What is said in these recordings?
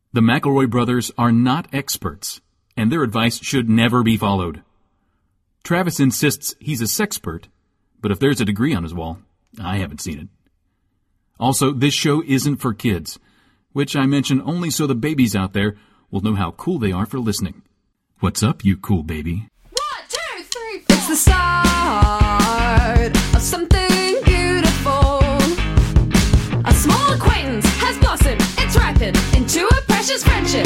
The McElroy brothers are not experts, and their advice should never be followed. Travis insists he's a sexpert, but if there's a degree on his wall, I haven't seen it. Also, this show isn't for kids, which I mention only so the babies out there will know how cool they are for listening. What's up, you cool baby? 1, 2, 3, 4. It's the start of something beautiful. A small acquaintance has blossomed, it's ripened into a precious friendship.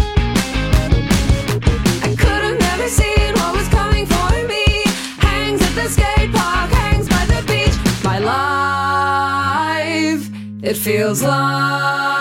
I could have never seen what was coming for me. Hangs at the skate park, hangs by the beach. My life, it feels like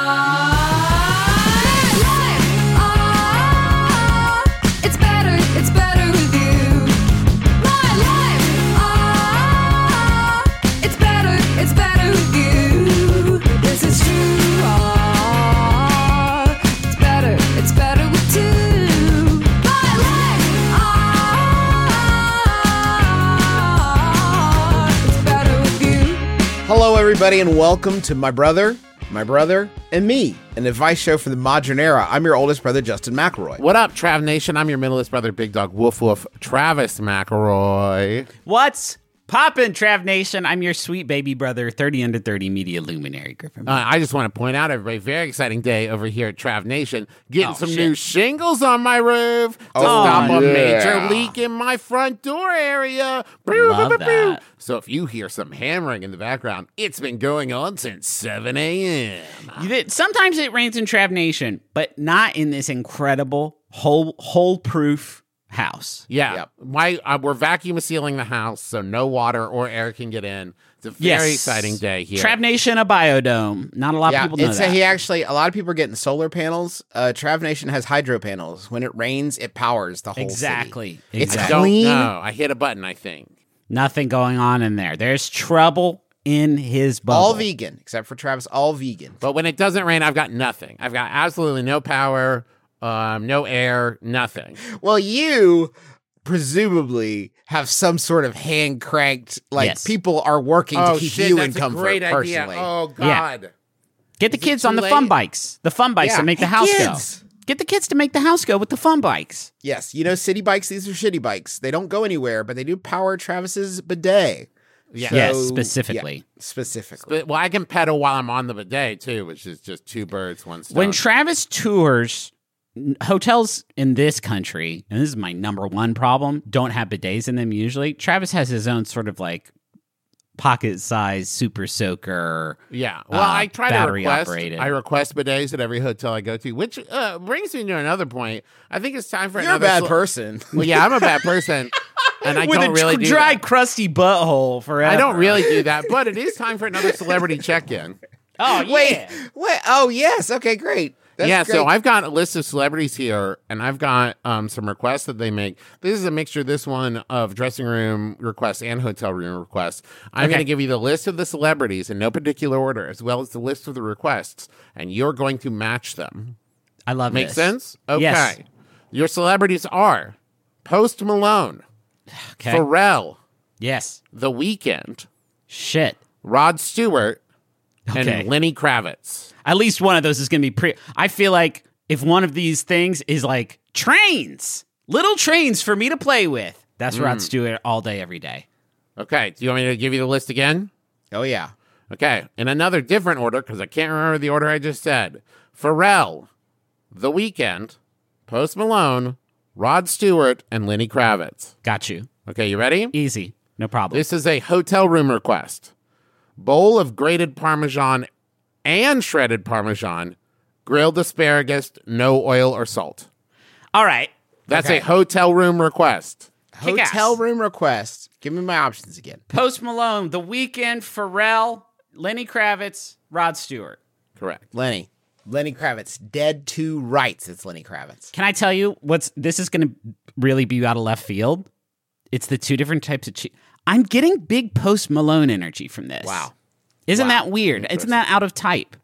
Hello, everybody, and welcome to My Brother, and Me, an advice show for the modern era. I'm your oldest brother, Justin McElroy. What up, Trav Nation? I'm your middleest brother, Big Dog Woof Woof, Travis McElroy. What's poppin', Trav Nation? I'm your sweet baby brother, 30 under 30 media luminary, Griffin. I just want to point out, everybody, very exciting day over here at Trav Nation. Getting some new shingles on my roof to stop a major leak in my front door area. Love that. So if you hear some hammering in the background, it's been going on since 7 a.m. Sometimes it rains in Trav Nation, but not in this incredible hole-proof house. Yeah. We're vacuum sealing the house so no water or air can get in. It's a very exciting day here. Trav Nation, a biodome. Not a lot of people know that. A lot of people are getting solar panels. Trav Nation has hydro panels. When it rains, it powers the whole city. It's I clean. don't know. I hit a button, I think. Nothing going on in there. There's trouble in his bubble. All vegan, except for Travis, all vegan. But when it doesn't rain, I've got nothing. I've got absolutely no power, no air, nothing. Well, you presumably have some sort of hand-cranked, people are working to keep you in comfort great personally. Idea. Oh, God. Yeah. Get the kids on the late? fun bikes. The fun bikes that make the house go. Get the kids to make the house go with the fun bikes. Yes, you know, city bikes, these are shitty bikes. They don't go anywhere, but they do power Travis's bidet. Yeah. So, yes, specifically. Yeah, specifically. Well, I can pedal while I'm on the bidet, too, which is just two birds, one stone. When Travis tours, hotels in this country, and this is my number one problem, don't have bidets in them usually. Travis has his own sort of like pocket-sized super soaker. Yeah. Well, I try to request. Operated. I request bidets at every hotel I go to, which brings me to another point. I think it's time for You're another... a bad person. Well, yeah, I'm a bad person. And I don't really do dry, that. crusty butthole forever. I don't really do that, but it is time for another celebrity check-in. Oh, yeah. Wait. Oh, yes. Okay, great. That's great. So I've got a list of celebrities here, and I've got some requests that they make. This is a mixture, this one, of dressing room requests and hotel room requests. I'm going to give you the list of the celebrities in no particular order, as well as the list of the requests, and you're going to match them. I love Make this. sense? Okay. Yes. Your celebrities are Post Malone, Okay. Pharrell, Yes. The Weeknd, Shit. Rod Stewart, Okay. and Lenny Kravitz. At least one of those is going to be I feel like if one of these things is like trains, little trains for me to play with, that's Rod Stewart all day, every day. Okay. Do you want me to give you the list again? Oh, yeah. Okay, in another different order, because I can't remember the order I just said. Pharrell, The Weeknd, Post Malone, Rod Stewart, and Lenny Kravitz. Got you. Okay, you ready? Easy. No problem. This is a hotel room request. Bowl of grated Parmesan and shredded Parmesan, grilled asparagus, no oil or salt. All right. That's Okay. a hotel room request. Kick-ass. Hotel room request. Give me my options again. Post Malone, The Weeknd, Pharrell, Lenny Kravitz, Rod Stewart. Correct. Lenny Kravitz. Dead to rights. It's Lenny Kravitz. Can I tell you this is going to really be out of left field? It's the two different types of cheese. I'm getting big Post Malone energy from this. Wow. Isn't that weird? Isn't that out of type?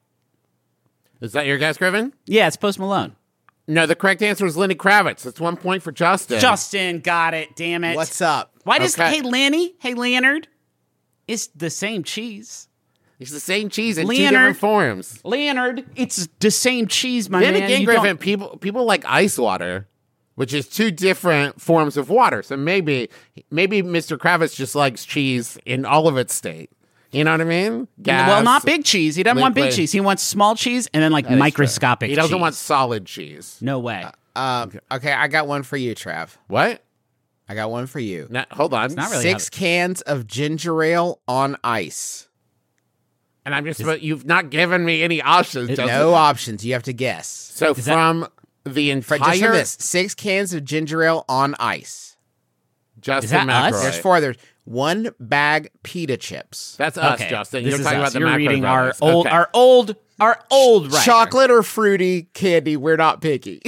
Is that your guess, Griffin? Yeah, it's Post Malone. No, the correct answer is Lenny Kravitz. That's 1 point for Justin. Justin got it. Damn it. What's up? Why does Okay. Hey Leonard? It's the same cheese. It's the same cheese in two Leonard. different forms. Leonard, it's the same cheese, my Then man. again, You Griffin, don't- people like ice water, which is two different forms of water. So maybe Mr. Kravitz just likes cheese in all of its state. You know what I mean? Gas, well, not big cheese. He doesn't want big liquid. cheese. He wants small cheese and then like microscopic He doesn't cheese. want solid cheese. No way. Okay, I got one for you, Trav. What? I got one for you. No, hold on. not really 6 cans of ginger ale on ice. And I'm just, but you've not given me any options. Justin. No options. You have to guess. So that- from the Just from entire this, 6 cans of ginger ale on ice. Justin that us? McElroy. There's 4. There's 1 bag pita chips. That's us, Okay, Justin. this You're is talking us. about the You're McElroy reading brothers. our Okay. old writer. Chocolate or fruity candy, we're not picky.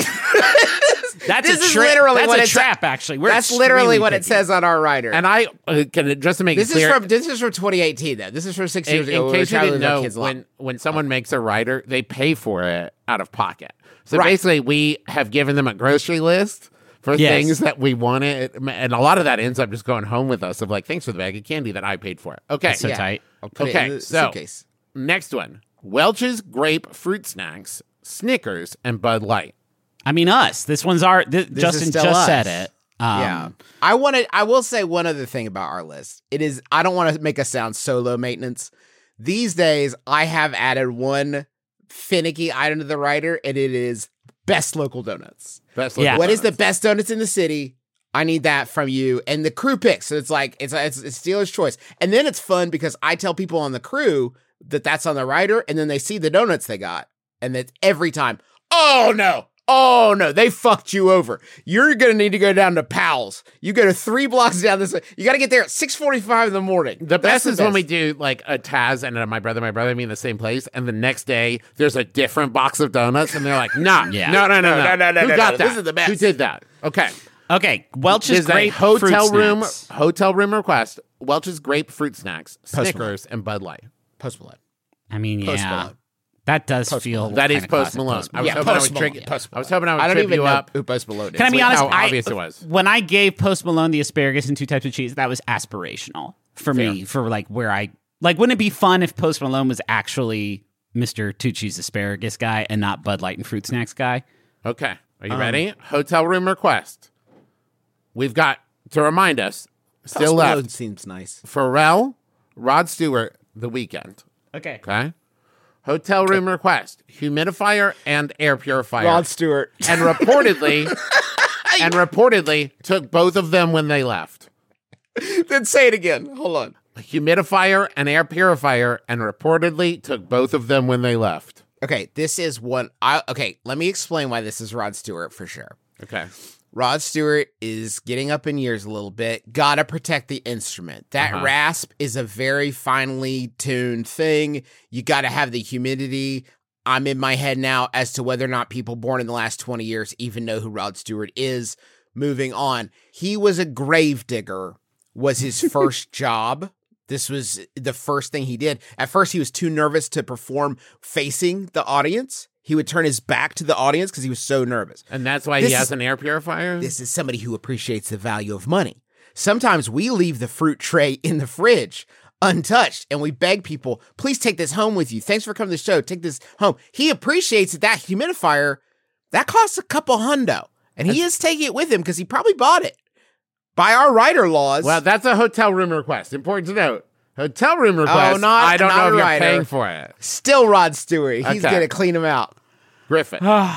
That's This a is trap. literally That's what a it's- trap. Actually, We're That's literally extremely what it picky. says on our writer. And I just to make this it clear, is from 2018 though. This is from 6 years in ago. when we were case you trying to didn't live our know, kids' life. when someone makes a rider, they pay for it out of pocket. So Right. basically, we have given them a grocery list for Yes. things that we wanted, and a lot of that ends up just going home with us. Of like, thanks for the bag of candy that I paid for. Okay, That's so tight. I'll put it Okay, in the so- suitcase. next one: Welch's grape fruit snacks, Snickers, and Bud Light. I mean, us. This one's our. Justin still just us. said it. Yeah. I will say one other thing about our list. It is, I don't want to make us sound so low maintenance. These days, I have added one finicky item to the writer, and it is best local donuts. Best Yeah. What is the best donuts in the city? I need that from you. And the crew picks. So it's like, it's Steeler's choice. And then it's fun because I tell people on the crew that that's on the writer, and then they see the donuts they got. And that's every time, oh no, they fucked you over. You're going to need to go down to Powell's. You go to 3 blocks down this way. You got to get there at 6:45 in the morning. The That's best is when we do like a Taz and my brother me in the same place, and the next day there's a different box of donuts, and they're like, nah, Yeah. no. No, Who no, got no, that? this is the best. Who did that? Okay. Okay, Welch's Is a grape hotel fruit room snacks. hotel room request. Welch's grapefruit snacks, Malone. Snickers, and Bud Light. Post Malone. I mean, Post yeah, Malone. that does feel That is kinda Post classic Malone. I was Yeah, hoping I Post would trick. Malone. Post I was hoping I would I don't trip even you know up. who Post Malone is. Can I be with honest? how obvious it was. When I gave Post Malone the asparagus and 2 types of cheese, that was aspirational for me. For like where I like, wouldn't it be fun if Post Malone was actually Mr. 2 cheese asparagus guy and not Bud Light and fruit snacks guy? Okay, are you ready? Hotel room request. We've got to remind us. Still Post Malone left. seems nice. Pharrell, Rod Stewart, The Weeknd. Okay. Okay. Hotel room request: humidifier and air purifier. Rod Stewart. and reportedly took both of them when they left. Then say it again. Hold on. A humidifier and air purifier, and reportedly took both of them when they left. Okay, this is one. Okay, let me explain why this is Rod Stewart for sure. Okay. Rod Stewart is getting up in years a little bit. Gotta protect the instrument. That rasp is a very finely tuned thing. You gotta have the humidity. I'm in my head now as to whether or not people born in the last 20 years even know who Rod Stewart is. Moving on. He was a grave digger, was his first job. This was the first thing he did. At first, he was too nervous to perform facing the audience. He would turn his back to the audience because he was so nervous. And that's why This he has is- an air purifier? This is somebody who appreciates the value of money. Sometimes we leave the fruit tray in the fridge untouched and we beg people, please take this home with you. Thanks for coming to the show. Take this home. He appreciates that humidifier, that costs a couple hundo. And he is taking it with him because he probably bought it. By our writer laws. Well, that's a hotel room request. Important to note. Hotel room request. I don't know if you're writer. paying for it. Still Rod Stewart. He's Okay. going to clean him out. Griffin.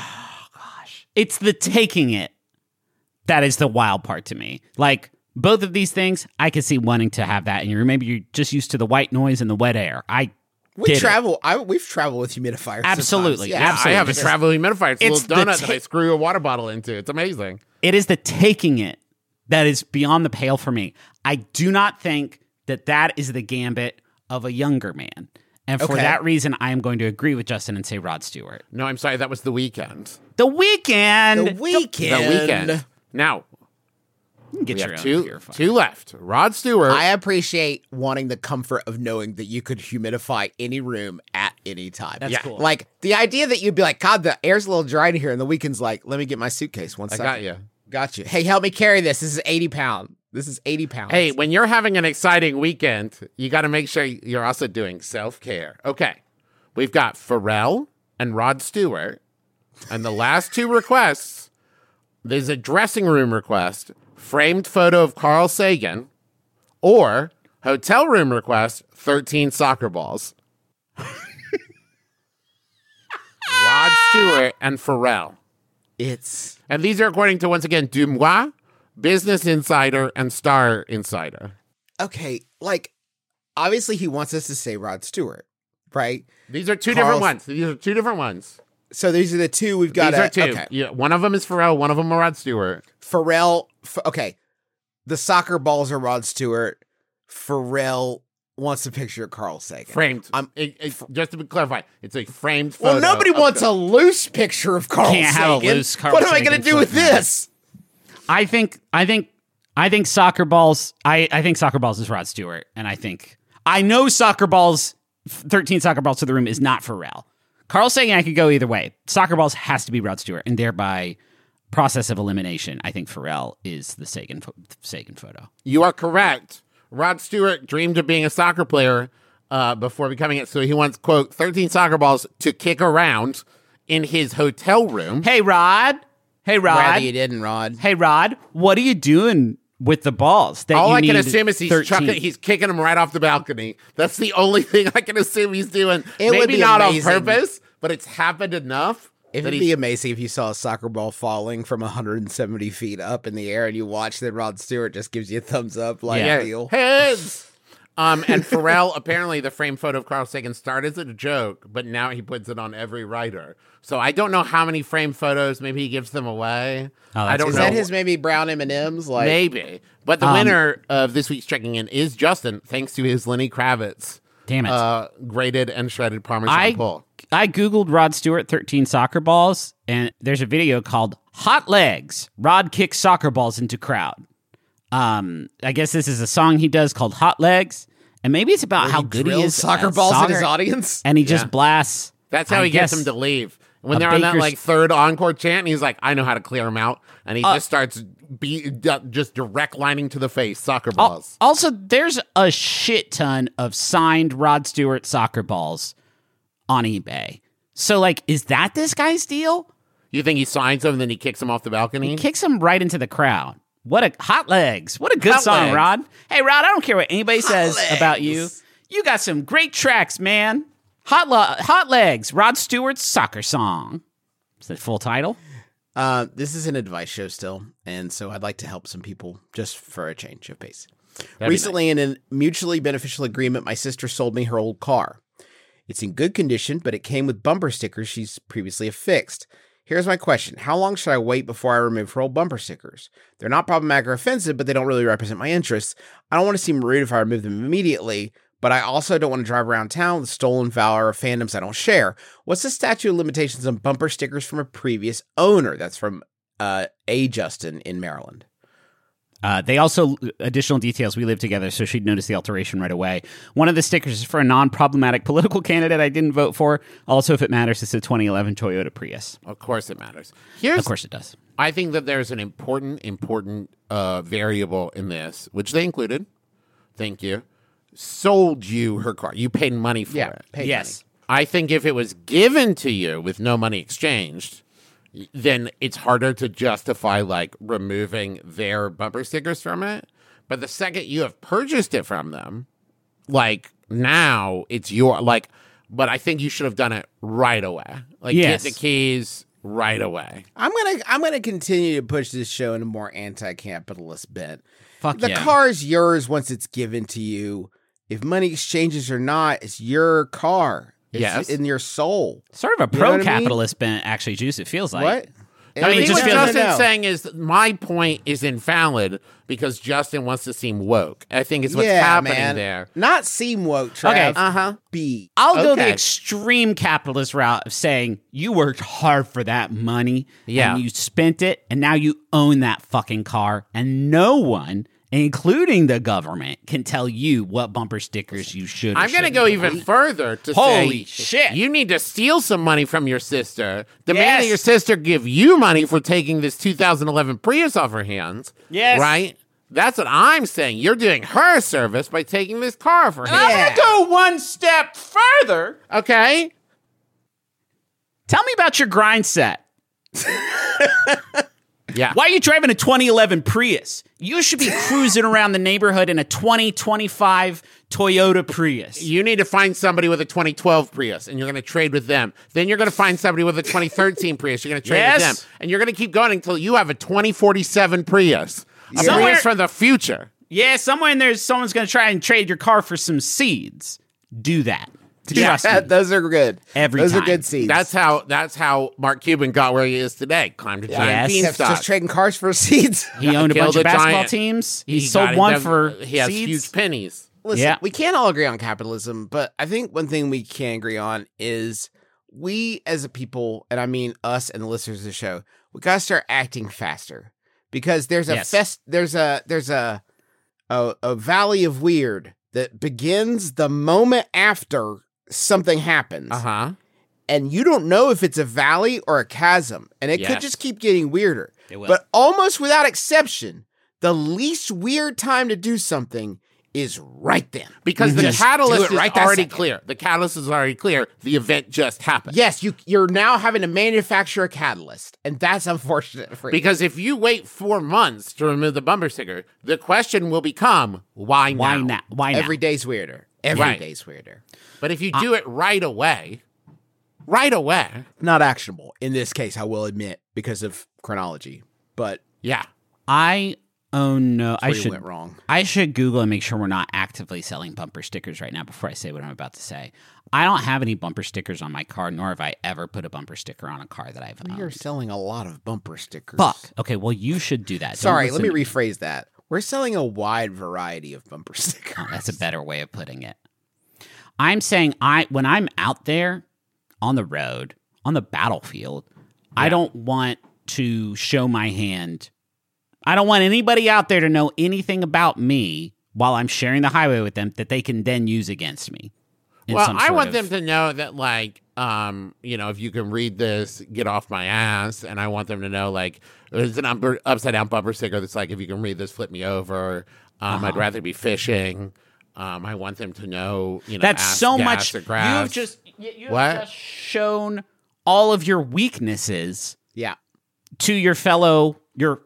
It's the taking it that is the wild part to me. Like, both of these things, I could see wanting to have that in your room. Maybe you're just used to the white noise and the wet air. We've traveled with humidifiers. Absolutely. sometimes. Yeah, Absolutely. I have a travel humidifier. It's a It's little the donut that I ta- screw a water bottle into. It's amazing. It is the taking it that is beyond the pale for me. I do not think that is the gambit of a younger man. And for Okay. that reason, I am going to agree with Justin and say Rod Stewart. No, I'm sorry. That was The Weeknd. The Weeknd. The Weeknd. The Weeknd. Now, Get we your have own purifier. two left. Rod Stewart. I appreciate wanting the comfort of knowing that you could humidify any room at any time. That's cool. Like the idea that you'd be like, God, the air's a little dry in here, and the Weekend's like, let me get my suitcase. One I second. got you. Got you. Hey, help me carry this. This is 80 pound. This is 80 pounds. Hey, when you're having an exciting weekend, you got to make sure you're also doing self-care. Okay. We've got Pharrell and Rod Stewart. And the last two requests, there's a dressing room request, framed photo of Carl Sagan, or hotel room request, 13 soccer balls. Rod Stewart and Pharrell. And these are according to, once again, Dumois, Business Insider, and Star Insider. Okay, like, obviously he wants us to say Rod Stewart, right? These are two different ones. So these are the two we've got. These are two. Okay. Yeah, one of them is Pharrell, one of them is Rod Stewart. Pharrell, okay. The soccer balls are Rod Stewart. Pharrell wants a picture of Carl Sagan. Framed. Just to clarify, it's a framed photo. Well, nobody wants a loose picture of Carl Sagan. Can't have a loose Carl What am I Sagan going to do with footnote. this? I think soccer balls. I think soccer balls is Rod Stewart, and I know soccer balls. 13 soccer balls to the room is not Pharrell. Carl Sagan, I could go either way. Soccer balls has to be Rod Stewart, and thereby process of elimination, I think Pharrell is the Sagan photo. You are correct. Rod Stewart dreamed of being a soccer player before becoming it, so he wants, quote, 13 soccer balls to kick around in his hotel room. Hey, Rod. Rather you didn't, Rod. Hey, Rod. What are you doing with the balls? All I can assume is he's kicking them right off the balcony. That's the only thing I can assume he's doing. It would Maybe be not amazing. on purpose, but it's happened enough. It would be amazing if you saw a soccer ball falling from 170 feet up in the air and you watch that Rod Stewart just gives you a thumbs up like deal. Heads. And Pharrell, apparently the framed photo of Carl Sagan started as a joke, but now he puts it on every writer. So I don't know how many framed photos. Maybe he gives them away. I don't know. Is that his maybe brown M&Ms? Like Maybe. But the winner of this week's Checking In is Justin, thanks to his Lenny Kravitz. Damn it. Grated and shredded Parmesan pull. I Googled Rod Stewart 13 soccer balls, and there's a video called Hot Legs. Rod kicks soccer balls into crowd. I guess this is a song he does called Hot Legs, and maybe it's about how good he is soccer at balls in soccer, his audience. and he just blasts. That's how he gets them to leave. When they're on that like third encore chant, he's like, I know how to clear them out. And he just starts just direct lining to the face, soccer balls. Also, there's a shit ton of signed Rod Stewart soccer balls on eBay. So, like, is that this guy's deal? You think he signs them and then he kicks them off the balcony? He kicks them right into the crowd. What a Hot Legs. What a good song, Rod. Hey, Rod, I don't care what anybody says about you. You got some great tracks, man. Hot Legs, Rod Stewart's soccer song. Is that full title? This is an advice show still, and so I'd like to help some people just for a change of pace. Recently, in a mutually beneficial agreement, my sister sold me her old car. It's in good condition, but it came with bumper stickers she's previously affixed. Here's my question. How long should I wait before I remove her old bumper stickers? They're not problematic or offensive, but they don't really represent my interests. I don't want to seem rude if I remove them immediately, but I also don't want to drive around town with stolen valor or fandoms I don't share. What's the statute of limitations on bumper stickers from a previous owner? That's from A. Justin in Maryland. They also, additional details, we live together, so she'd notice the alteration right away. One of the stickers is for a non-problematic political candidate I didn't vote for. Also, if it matters, it's a 2011 Toyota Prius. Of course it matters. Of course it does. I think that there's an important variable in this, which they included. Thank you. Sold you her car. You paid money for it. Yes. Money. I think if it was given to you with no money exchanged, then it's harder to justify like removing their bumper stickers from it. But the second you have purchased it from them, like now it's your like. But I think you should have done it right away. Like get the keys right away. I'm gonna continue to push this show in a more anti-capitalist bent. The car's yours once it's given to you. If money exchanges or not, it's your car. It's in your soul. Sort of a pro-capitalist bent, actually, Juice, it feels like. What? I mean, what Justin's saying is my point is invalid because Justin wants to seem woke. I think it's what's happening there. Not seem woke, Trav. Okay. Be. I'll go the extreme capitalist route of saying you worked hard for that money and you spent it and now you own that fucking car and no one, including the government, can tell you what bumper stickers you should. I'm going to go even further to Holy say, shit. You need to steal some money from your sister. Demand that your sister give you money for taking this 2011 Prius off her hands. Yes. Right? That's what I'm saying. You're doing her a service by taking this car for him. I'm going to go one step further. Okay. Tell me about your grind set. Yeah. Why are you driving a 2011 Prius? You should be cruising around the neighborhood in a 2025 Toyota Prius. You need to find somebody with a 2012 Prius, and you're going to trade with them. Then you're going to find somebody with a 2013 Prius. You're going to trade with them. And you're going to keep going until you have a 2047 Prius. A Prius from the future. Yeah, somewhere in there, someone's going to try and trade your car for some seeds. Do that. Trust me. Those are good. Every time. are good seeds. That's how Mark Cuban got where he is today. Climbed a giant beanstalk. Just trading cars for seeds. He owned a bunch Killed of a basketball giant- teams. He He sold got one them- for He has seeds. huge pennies. Listen, Yeah. we can't all agree on capitalism, but I think one thing we can agree on is we as a people, and I mean us and the listeners of the show, we gotta start acting faster because there's a Yes. there's a valley of weird that begins the moment after something happens. Uh-huh. And you don't know if it's a valley or a chasm, and it could Yes. just keep getting weirder. It will. But almost without exception, the least weird time to do something is right then. Because the Just catalyst do it right is that already second. clear. The catalyst is already clear. The event just happened. Yes, you're now having to manufacture a catalyst, and that's unfortunate for you. Because if you wait 4 months to remove the bumper sticker, the question will become, why now? Why not? Why not? Every day's weirder. Every Right. day's weirder. But if you do it right away, Not actionable in this case, I will admit, because of chronology. But yeah. Oh no, where you went wrong. I should Google and make sure we're not actively selling bumper stickers right now before I say what I'm about to say. I don't have any bumper stickers on my car, nor have I ever put a bumper sticker on a car that I've You're owned. selling a lot of bumper stickers. Fuck. Okay, well you should do that. Don't Sorry, let me listen- rephrase that. We're selling a wide variety of bumper stickers. Oh, that's a better way of putting it. I'm saying when I'm out there on the road, on the battlefield, I don't want to show my hand. I don't want anybody out there to know anything about me while I'm sharing the highway with them that they can then use against me. Well, I want them to know that, like, if you can read this, get off my ass. And I want them to know, like, there's an upside down bumper sticker that's like, if you can read this, flip me over. I'd rather be fishing. I want them to know, That's ass, so gas, much. or grass. You What? have just shown all of your weaknesses Yeah. to your fellow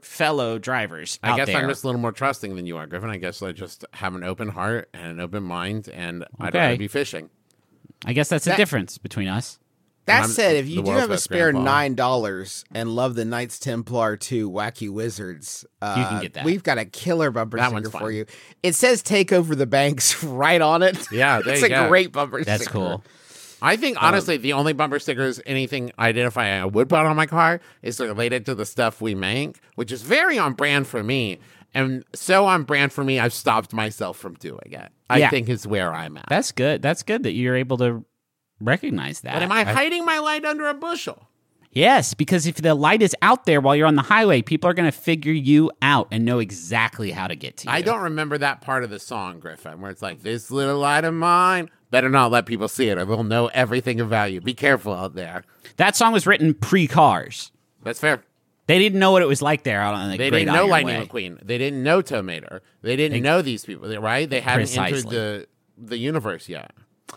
drivers I out guess there. I'm just a little more trusting than you are, Griffin. I guess I just have an open heart and an open mind, and I'd Okay. rather be fishing. I guess that's the difference between us. That I'm said, if you the do world's have a best spare grandpa. $9 and love the Knights Templar 2 Wacky Wizards, You can get that. We've got a killer bumper That sticker one's for fun. you. It says "Take over the banks" right on it. Yeah, there it's you a go. great bumper That's sticker. cool. I think, honestly, the only bumper stickers, anything I identify I would put on my car is related to the stuff we make, which is very on brand for me. And so on brand for me, I've stopped myself from doing it. I Yeah. think is where I'm at. That's good. That's good that you're able to recognize that. But am I hiding my light under a bushel? Yes, because if the light is out there while you're on the highway, people are going to figure you out and know exactly how to get to you. I don't remember that part of the song, Griffin, where it's like, this little light of mine. Better not let people see it or they'll know everything about you. Be careful out there. That song was written pre-Cars. That's fair. They didn't know what it was like there out on the They Great didn't know Iron Lightning Way. McQueen. They didn't know Tomater. They didn't know these people, right? They hadn't Precisely. entered the universe yet.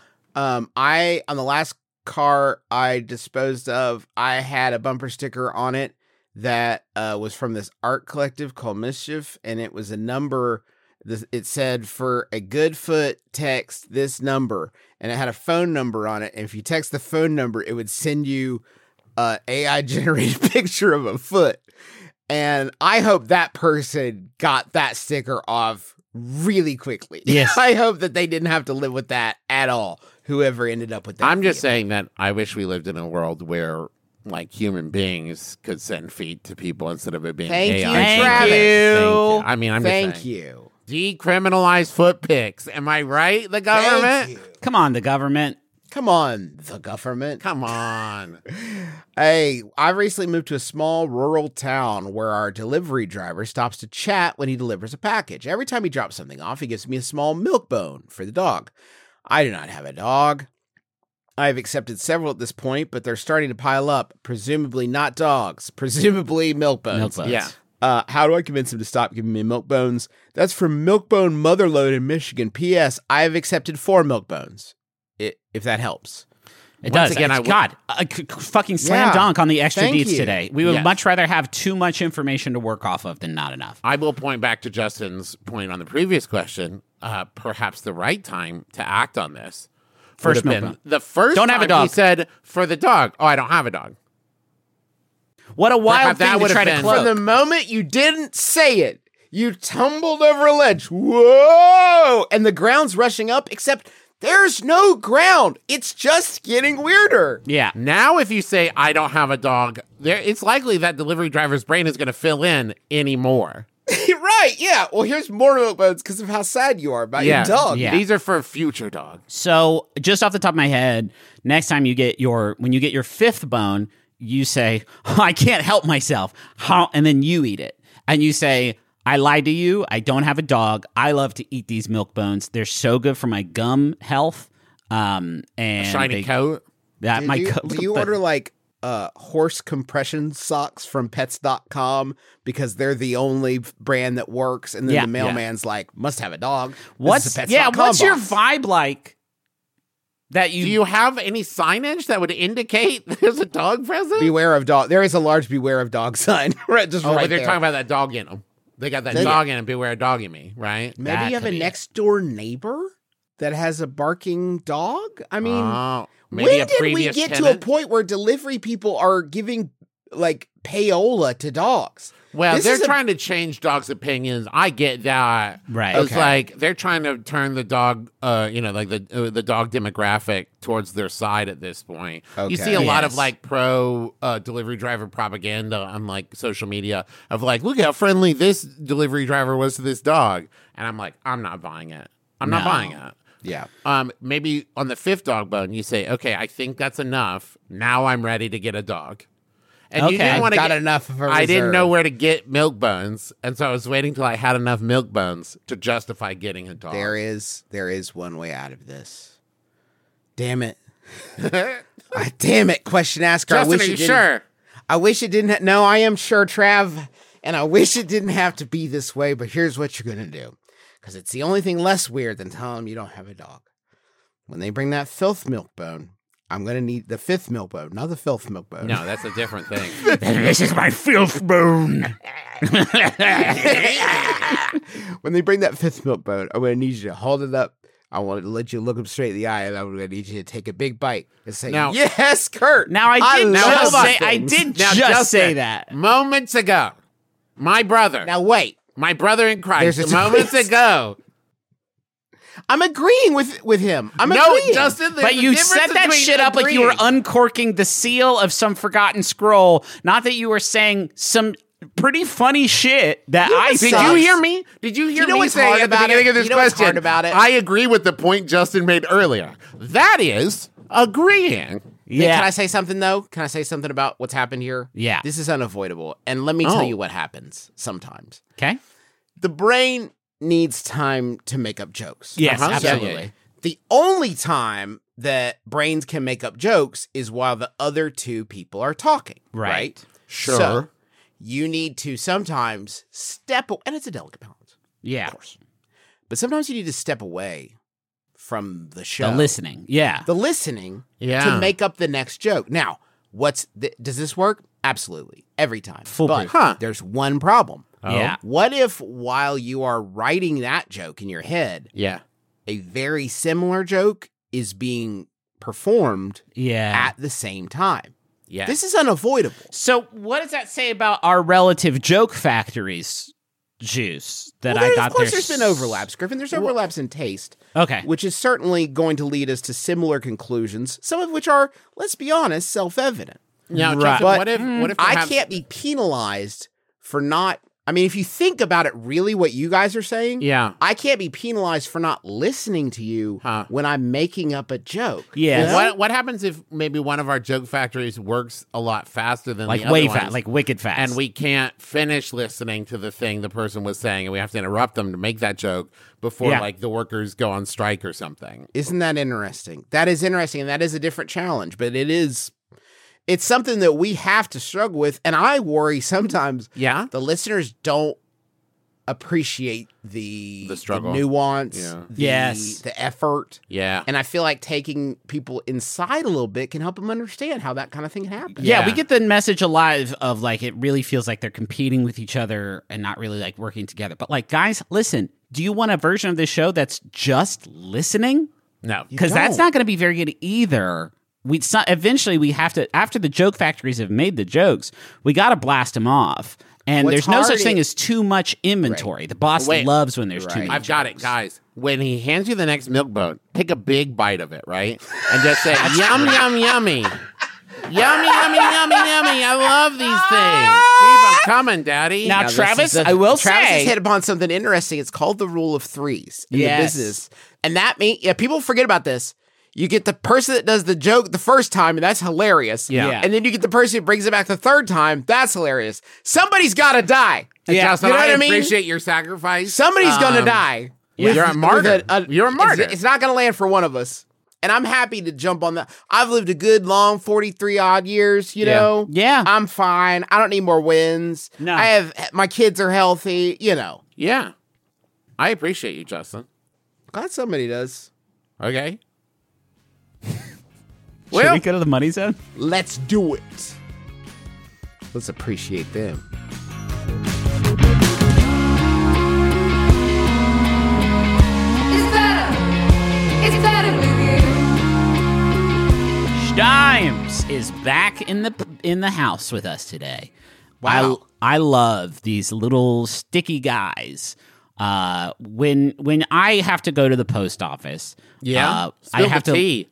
On the last car I disposed of, I had a bumper sticker on it that was from this art collective called Mischief, and it was a number. It said, "For a good foot, text this number," and it had a phone number on it. And if you text the phone number, it would send you a AI generated picture of a foot. And I hope that person got that sticker off really quickly. Yes. I hope that they didn't have to live with that at all. Whoever ended up with that. I'm just vehicle. saying that I wish we lived in a world where, like, human beings could send feet to people instead of it being Thank AI. you, generated. Travis. Thank you. I mean, I'm Thank just saying. you. Decriminalize foot pics. Am I right, the government? Thank you. Come on, the government. Come on, the government. Come on. Hey, I recently moved to a small rural town where our delivery driver stops to chat when he delivers a package. Every time he drops something off, he gives me a small milk bone for the dog. I do not have a dog. I have accepted several at this point, but they're starting to pile up. Presumably not dogs. Presumably milk bones. Milk bones. Yeah. How do I convince him to stop giving me milk bones? That's from Milkbone Motherload in Michigan. P.S. I have accepted 4 milk bones. If that helps. It Once does. again, God, fucking slam Yeah. dunk on the extra Thank deets you. today. We would Yes. much rather have too much information to work off of than not enough. I will point back to Justin's point on the previous question. Perhaps the right time to act on this First would have milk been the first Don't have a time he dog. said for the dog. Oh, I don't have a dog. What a wild Perhaps that thing to would try have to been- cloak. From the moment you didn't say it, you tumbled over a ledge. Whoa! And the ground's rushing up, except there's no ground. It's just getting weirder. Yeah. Now, if you say I don't have a dog, it's likely that delivery driver's brain is going to fill in anymore. Right, yeah. Well, here's more milk bones because of how sad you are about your dog. Yeah. These are for future dog. So, just off the top of my head, next time when you get your 5th bone, you say, I can't help myself. And then you eat it. And you say, I lied to you. I don't have a dog. I love to eat these milk bones. They're so good for my gum health. And Shiny coat. That my co- Do you but- order like horse compression socks from pets.com because they're the only brand that works? And then Yeah. the mailman's like, must have a dog. This is a What's pets.com what's your box. vibe like? That Do you have any signage that would indicate there's a dog present? Beware of dog. There is a large beware of dog sign. Right, just Oh, right but they're there. talking about that dog in them. They got that They- dog in them. Beware doggy me, right? Maybe That you have could a be it. next door neighbor that has a barking dog. I mean, Oh, maybe when a did we previous get to a tenant? point where delivery people are giving like payola to dogs? Well, This they're is a- trying to change dogs' opinions. I get that. Right. It's Okay. like they're trying to turn the dog, like the dog demographic towards their side at this point. You Okay. see a lot of Yes. like pro delivery driver propaganda on like social media of like, look how friendly this delivery driver was to this dog, and I'm like, I'm not buying it. I'm not No. buying it. Yeah. Maybe on the 5th dog bone, you say, okay, I think that's enough. Now I'm ready to get a dog. And you Okay. didn't want to Got get enough of a I didn't reserve. know where to get milk bones, and so I was waiting till I had enough milk bones to justify getting a dog. There is one way out of this. Damn it. Damn it, question asker. Justin, I wish are it you didn't. sure? I wish it didn't. No, I am sure, Trav. And I wish it didn't have to be this way, but here's what you're going to do. Because it's the only thing less weird than telling them you don't have a dog. When they bring that filth milk bone, I'm going to need the 5th milk bone, not the filth milk bone. No, that's a different thing. This is my filth bone. When they bring that 5th milk bone, I'm going to need you to hold it up. I want to let you look them straight in the eye, and I'm going to need you to take a big bite and say, Now- yes, Kurt. Now I did love just say things." I did Now, just Justin, say that. moments ago, my brother Now, in Christ, There's a moments twist. ago. I'm agreeing with him. I'm No, agreeing. Justin, there's But a you difference set that between shit up like you were agreeing. uncorking the seal of some forgotten scroll. Not that you were saying some pretty funny shit that I Did saw. you hear me? Did you hear know me what's say hard at the about beginning it? of this You know what's question? hard about it? I agree with the point Justin made earlier. That is agreeing. Hey, Yeah. can I say something though? Can I say something about what's happened here? Yeah. This is unavoidable. And let me Oh. tell you what happens sometimes. Okay. The brain needs time to make up jokes. Yes, Uh-huh. absolutely. The only time that brains can make up jokes is while the other two people are talking. Right. Sure. So you need to sometimes and it's a delicate balance, Yeah. of course. But sometimes you need to step away from the show. The listening. Yeah. The listening Yeah. to make up the next joke. Now, does this work? Absolutely. Every time. Foolproof. But there's one problem. Yeah. What if while you are writing that joke in your head, Yeah. a very similar joke is being performed Yeah. at the same time? Yeah. This is unavoidable. So what does that say about our relative joke factories, Juice? That Well, I there- got of course, there. there's been overlaps, Griffin. There's overlaps in taste, Okay. which is certainly going to lead us to similar conclusions, some of which are, let's be honest, self-evident. Now, Right. Justin, But what if I perhaps- can't be penalized for not. I mean, if you think about it, really, what you guys are saying, Yeah. I can't be penalized for not listening to you Huh. when I'm making up a joke. Yeah. You know? What happens if maybe one of our joke factories works a lot faster than Like the other way ones, fast, like wicked fast. and we can't finish listening to the thing the person was saying, and we have to interrupt them to make that joke before Yeah. like the workers go on strike or something? Isn't that interesting? That is interesting, and that is a different challenge, but it is. it's something that we have to struggle with. And I worry sometimes Yeah. the listeners don't appreciate the struggle. the nuance, Yeah. the effort. Yeah. And I feel like taking people inside a little bit can help them understand how that kind of thing can happen. Yeah, Yeah. we get the message alive of like it really feels like they're competing with each other and not really like working together. But like, guys, listen, do you want a version of this show that's just listening? No. Because that's don't. not going to be very good either. Eventually we have to, after the joke factories have made the jokes, we got to blast them off. And What's there's no such hard thing is- as too much inventory. The boss Wait. loves when there's too Right. many I've got it, jokes. guys. When he hands you the next milk boat, take a big bite of it, right? And just say, yum, yum, yummy. Yummy, yummy, yummy, yummy. I love these things. Keep them coming, Daddy. Now, this Travis, is I will Travis say- has hit upon something interesting. It's called the rule of threes in Yes. the business. And that means, people forget about this. You get the person that does the joke the first time, and that's hilarious. Yeah. And then you get the person who brings it back the third time. That's hilarious. Somebody's got to die. Yeah. Justin, You know I what I mean? appreciate your sacrifice. Somebody's going to die. You're a martyr. You're a martyr. It's not going to land for one of us. And I'm happy to jump on that. I've lived a good, long 43 odd years, you know? Yeah. I'm fine. I don't need more wins. No. My kids are healthy, you know. Yeah. I appreciate you, Justin. Glad somebody does. Okay. Should we go to the money zone? Let's do it. Let's appreciate them. It's better with you. Stimes is back in the house with us today. Wow. I love these little sticky guys. When I have to go to the post office, I Spill have the to. tea.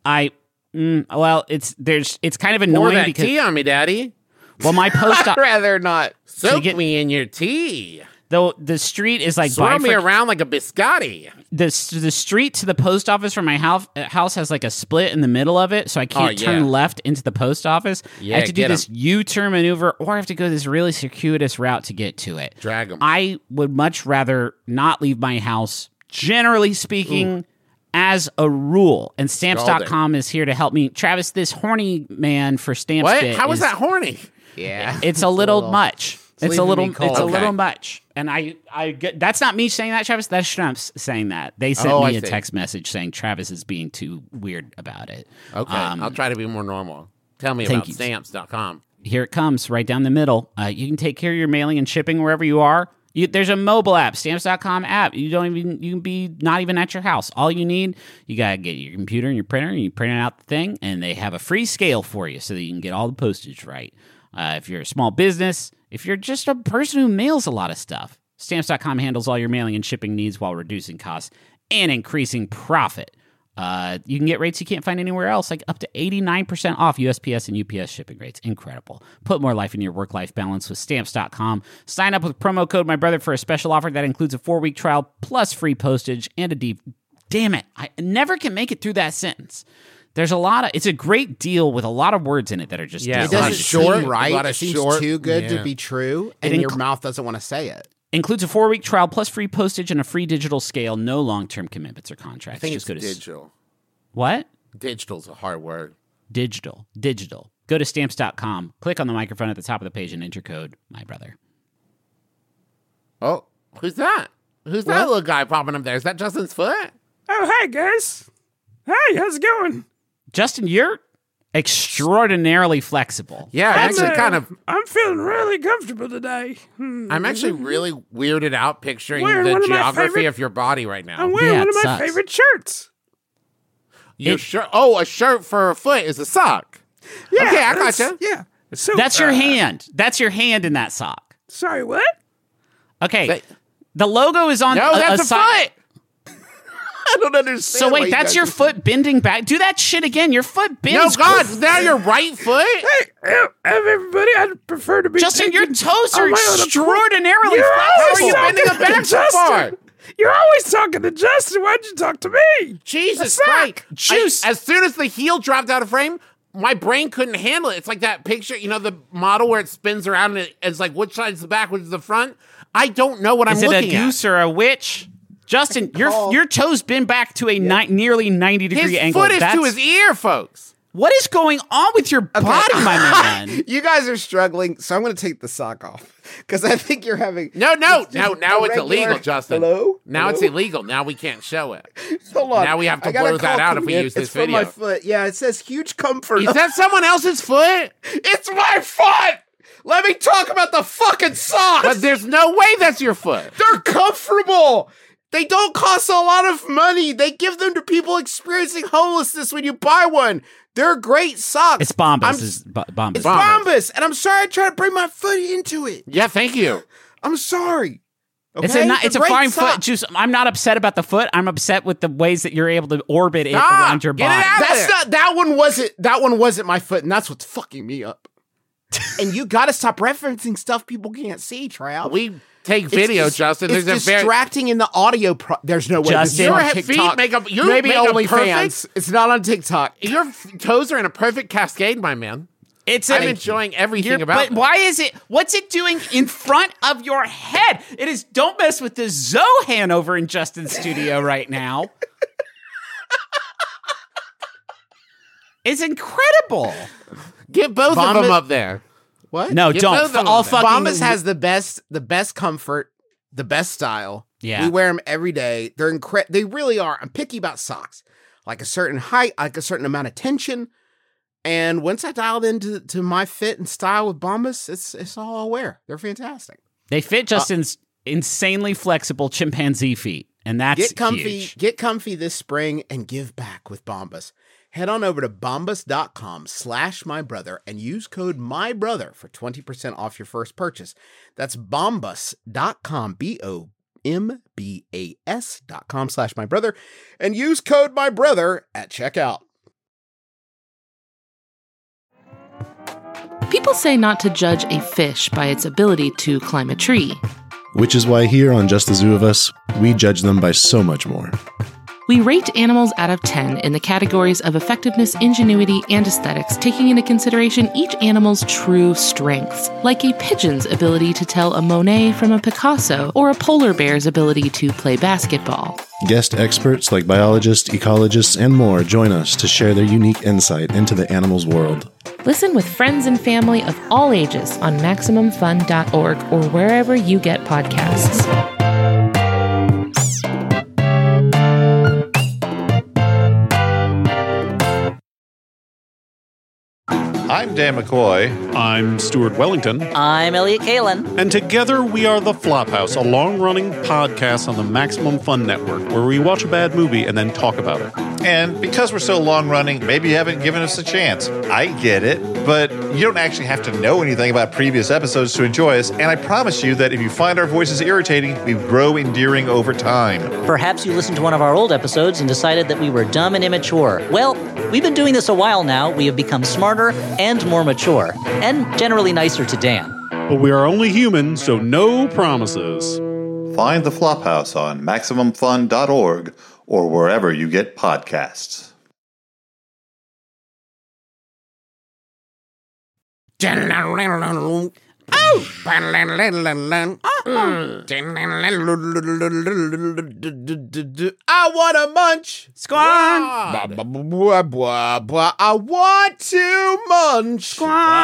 It's kind of Pour annoying that because tea on me, Daddy. my post I'd rather not. Soak get- me in your tea. though the street is like Swirl me around like a biscotti. the street to the post office from my house has like a split in the middle of it, so I can't yeah. turn left into the post office. Yeah, I have to do get 'em. this U-turn maneuver, or I have to go this really circuitous route to get to it. Drag 'em. I would much rather not leave my house, generally speaking, as a rule. And Stamps.com is here to help me. Travis, this horny man for Stamps What? bit How is is- that horny? Yeah. It's a little much. It's a leaving little. me cold. It's a Okay. little much. And I get, that's not me saying that, Travis. That's Shrimps saying that. They sent Oh, me I a see. text message saying Travis is being too weird about it. Okay. I'll try to be more normal. Tell me thank about you. stamps.com. Here it comes, right down the middle. You can take care of your mailing and shipping wherever you are. There's a mobile app, Stamps.com app. You can be not even at your house. All you need, you gotta get your computer and your printer, and you print out the thing, and they have a free scale for you so that you can get all the postage right. If you're a small business, if you're just a person who mails a lot of stuff, Stamps.com handles all your mailing and shipping needs while reducing costs and increasing profit. You can get rates you can't find anywhere else, like up to 89% off USPS and UPS shipping rates. Incredible. Put more life in your work-life balance with Stamps.com. Sign up with promo code MyBrother for a special offer that includes a 4-week trial plus free postage and a deep... Damn it. I never can make it through that sentence. There's a lot of... It's a great deal with a lot of words in it that are just... Yeah, It a lot doesn't of short, seem a right. lot of It seems short, too good yeah. to be true, and It your inc- mouth doesn't want to say it. Includes a 4-week trial plus free postage and a free digital scale. No long-term commitments or contracts. I think Just it's go to digital. What? Digital's a hard word. Digital. Go to Stamps.com. Click on the microphone at the top of the page and enter code MyBrother. Oh, who's that? Who's that little guy popping up there? Is that Justin's foot? Oh, hey, guys. Hey, how's it going? Justin, you're extraordinarily flexible. Yeah, I'm actually I'm feeling really comfortable today. I'm actually really weirded out picturing Wearing the one of my geography favorite- of your body right now. I'm wearing Yeah, one it of my sucks. favorite shirts. Your shirt? Oh, a shirt for a foot is a sock. Yeah, Okay, I that's- gotcha. Yeah. So, That's your hand. That's your hand in that sock. Sorry, what? Okay. That- the logo is on No, that's a sock. foot. I don't understand. So wait, that's your foot bending back. Do that shit again. Your foot No, bends. God, now your right foot? Hey, everybody, I'd prefer to be Justin, your taken toes are on my own extraordinarily You're How always are you talking bending it back to so far? Justin. You're always talking to Justin. Why'd you talk to me? Jesus Suck. Christ. Juice. As soon as the heel dropped out of frame, my brain couldn't handle it. It's like that picture, you know, the model where it spins around and it's like which side's the back, which is the front. I don't know what Is I'm it a looking at. goose or a witch? Justin, your toes bend back to a nearly 90-degree His angle. foot is to his ear, folks. What is going on with your body, my man? You guys are struggling, so I'm going to take the sock off because I think you're having. No. Now it's regular- illegal, Justin. Hello? Now it's illegal. Now we can't show it. Hold on. Now we have to I gotta blur that call out if we command. use this it's from video. my foot. Yeah, it says huge comfort. Is that someone else's foot? It's my foot. Let me talk about the fucking socks. But there's no way that's your foot. They're comfortable. They don't cost a lot of money. They give them to people experiencing homelessness when you buy one. They're great socks. It's Bombas. It's Bombas. It's Bombas. And I'm sorry I tried to bring my foot into it. Yeah, thank you. I'm sorry. Okay? It's a They're fine great socks. foot. Juice. I'm not upset about the foot. I'm upset with the ways that you're able to orbit it Stop! around your Get body. it out! That's not that one wasn't my foot, and that's what's fucking me up. And you gotta stop referencing stuff people can't see, Trav. We take video, Justin. It's There's a very distracting in the audio. There's no way. Justin, this is your on feet TikTok. make up. Your Maybe make up OnlyFans. It's not on TikTok. Your toes are in a perfect cascade, my man. I'm enjoying everything about But them. why is it? What's it doing in front of your head? It is. Don't mess with the Zohan over in Justin's studio right now. It's incredible. Get both of them up there. What? No, Get don't. both of them All there. fucking. Bombas has the best comfort, the best style. Yeah. We wear them every day. They're They really are. I'm picky about socks. Like a certain height, like a certain amount of tension. And once I dialed into my fit and style with Bombas, it's all I'll wear. They're fantastic. They fit Justin's insanely flexible chimpanzee feet, and that's Get comfy, huge. get comfy this spring and give back with Bombas. Head on over to bombas.com/mybrother and use code MYBROTHER for 20% off your first purchase. That's bombas.com, BOMBAS.com/mybrother, and use code MYBROTHER at checkout. People say not to judge a fish by its ability to climb a tree. Which is why here on Just the Zoo of Us, we judge them by so much more. We rate animals out of 10 in the categories of effectiveness, ingenuity, and aesthetics, taking into consideration each animal's true strengths, like a pigeon's ability to tell a Monet from a Picasso, or a polar bear's ability to play basketball. Guest experts like biologists, ecologists, and more join us to share their unique insight into the animal's world. Listen with friends and family of all ages on MaximumFun.org or wherever you get podcasts. I'm Dan McCoy. I'm Stuart Wellington. I'm Elliot Kalin. And together we are The Flophouse, a long-running podcast on the Maximum Fun Network, where we watch a bad movie and then talk about it. And because we're so long running, maybe you haven't given us a chance. I get it, but you don't actually have to know anything about previous episodes to enjoy us. And I promise you that if you find our voices irritating, we grow endearing over time. Perhaps you listened to one of our old episodes and decided that we were dumb and immature. Well, we've been doing this a while now. We have become smarter and more mature, and generally nicer to Dan. But we are only human, so no promises. Find The Flophouse on MaximumFun.org or wherever you get podcasts. I want to munch. Squawk. I want to munch.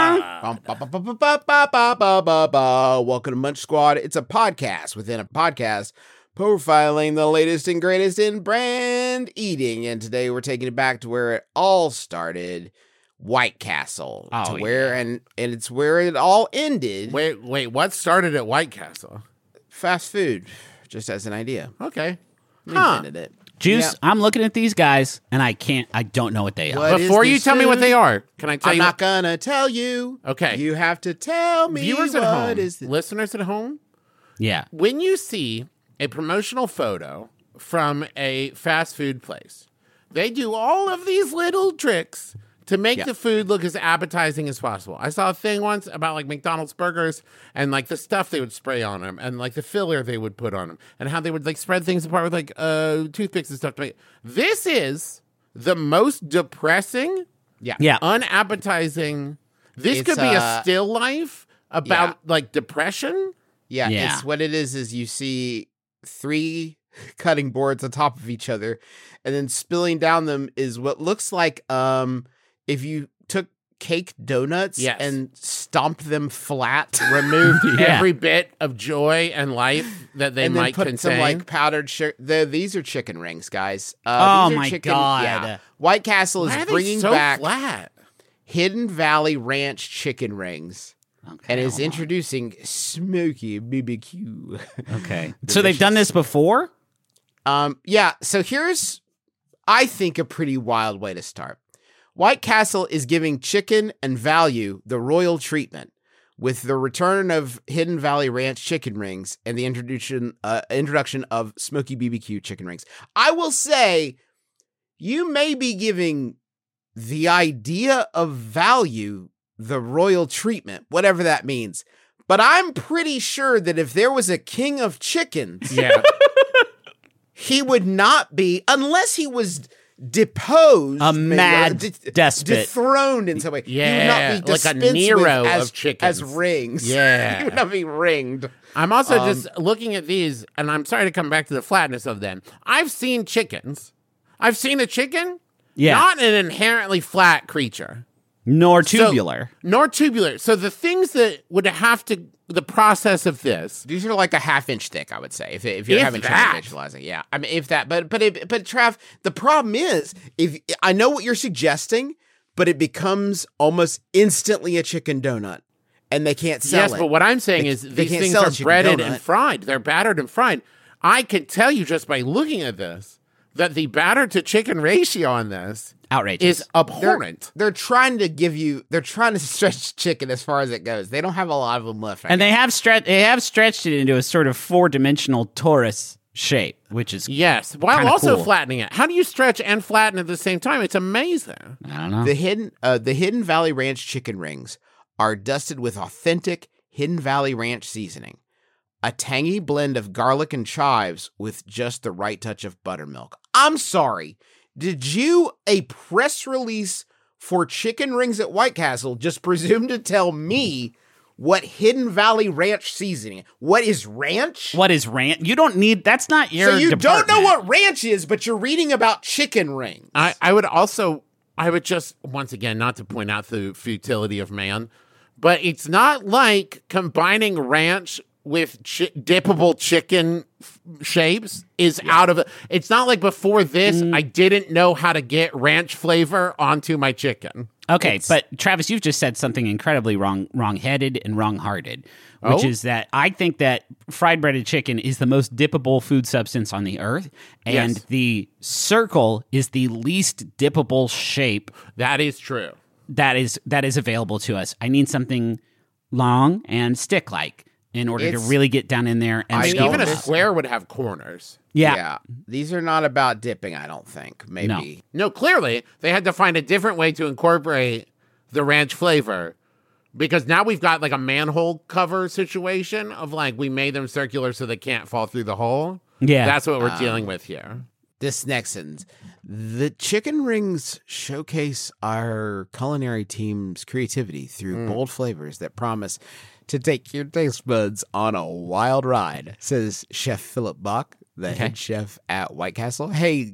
Welcome to Munch Squad. It's a podcast within a podcast, profiling the latest and greatest in brand eating. And today we're taking it back to where it all started, White Castle. Oh, and it's where it all ended. Wait, what started at White Castle? Fast food, just as an idea. Okay. We invented it. Juice, Yeah. I'm looking at these guys, and I don't know what they are. What Before is you this tell me what food? they are, can I tell I'm you? not gonna tell you. Okay. You have to tell me. Viewers at what home, is this. listeners at home, Yeah. when you see a promotional photo from a fast food place, they do all of these little tricks to make the food look as appetizing as possible. I saw a thing once about like McDonald's burgers and like the stuff they would spray on them and like the filler they would put on them and how they would like spread things apart with like toothpicks and stuff to make. This is the most depressing, Yeah. unappetizing. This It's, could be a still life about like depression. Yeah, Yeah. it's what it is you see 3 cutting boards on top of each other, and then spilling down them is what looks like if you took cake donuts Yes. and stomped them flat, Removed Yeah. every bit of joy and life that they and then might put contain. some like powdered sugar. These are chicken rings, guys. Oh, these are my chicken, God. Yeah. White Castle is Why are they bringing so back flat? Hidden Valley Ranch chicken rings. Okay, And is hold on. introducing smoky BBQ. Okay. So they've done this before? Yeah, so here's, I think, a pretty wild way to start. White Castle is giving chicken and value the royal treatment with the return of Hidden Valley Ranch chicken rings and the introduction of smoky BBQ chicken rings. I will say, you may be giving the idea of value the royal treatment, whatever that means. But I'm pretty sure that if there was a king of chickens, Yeah. he would not be, unless he was deposed, A maybe, mad despot. dethroned in some way. Yeah, he would not be like a dispensed Nero with of chickens. as rings. Yeah. he would not be ringed. I'm also just looking at these, and I'm sorry to come back to the flatness of them. I've seen chickens. I've seen a chicken, Yeah. not an inherently flat creature. Nor So- tubular. nor tubular. So the things that would have to, the process of this, These are like a half-inch thick, I would say, if you're If having trouble that. visualizing. Yeah, I mean, if that. But Trav, the problem is, if I know what you're suggesting, but it becomes almost instantly a chicken donut, and they can't sell yes, it. but what I'm saying They- is they these can't things sell a are chicken breaded donut. and fried. They're battered and fried. I can tell you just by looking at this that the batter to chicken ratio on this Outrageous. is abhorrent. They're trying to stretch chicken as far as it goes. They don't have a lot of them left. And they have stretched it into a sort of 4-dimensional torus shape, which is Yes, while Kinda also cool. flattening it. How do you stretch and flatten at the same time? It's amazing. I don't know. The Hidden Valley Ranch chicken rings are dusted with authentic Hidden Valley Ranch seasoning, a tangy blend of garlic and chives with just the right touch of buttermilk. I'm sorry. Did you, a press release for chicken rings at White Castle, just presume to tell me what Hidden Valley Ranch seasoning? What is ranch? What is ranch? You don't need. That's not your. So you don't know department. what ranch is, but you're reading about chicken rings. I would just, once again, not to point out the futility of man, but it's not like combining ranch with dippable chicken shapes is out of it. It's not like before this, I didn't know how to get ranch flavor onto my chicken. Okay, but Travis, you've just said something incredibly wrong-headed and wrong-hearted, which is that I think that fried breaded chicken is the most dippable food substance on the earth, and Yes. the circle is the least dippable shape That is true. that is available to us. I need something long and stick-like in order to It's- really get down in there and I I mean, know even a this- square would have corners. yeah. These are not about dipping, I don't think. Maybe. No, clearly they had to find a different way to incorporate the ranch flavor because now we've got like a manhole cover situation of like we made them circular so they can't fall through the hole. Yeah. That's what we're dealing with here. This next sentence. The chicken rings showcase our culinary team's creativity through bold flavors that promise to take your taste buds on a wild ride, says Chef Philip Bach, the head chef at White Castle. Hey,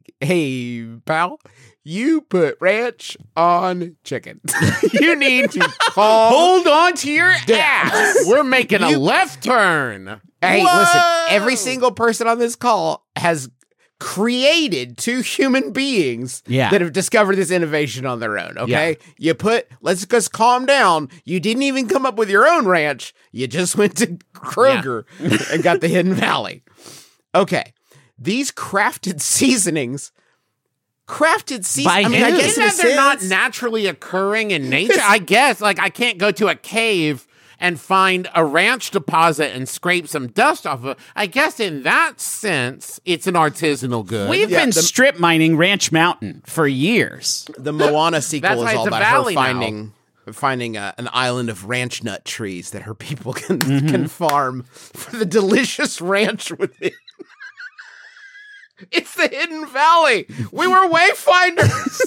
pal, you put ranch on chicken. You need to Hold on to your ass. We're making a left turn. Hey, listen, every single person on this call has created two human beings Yeah. that have discovered this innovation on their own, okay? Let's just calm down. You didn't even come up with your own ranch. You just went to Kroger and got the Hidden Valley. Okay. These crafted seasonings, By I mean, I who? guess Isn't in a that they're not sense- naturally occurring in nature? I guess. Like, I can't go to a cave and find a ranch deposit and scrape some dust off of it. I guess in that sense, it's an artisanal good. We've been strip mining Ranch Mountain for years. The Moana sequel That's is why all it's a about her valley now. finding an island of ranch nut trees that her people can farm for the delicious ranch within. It's the Hidden Valley. We were wayfinders.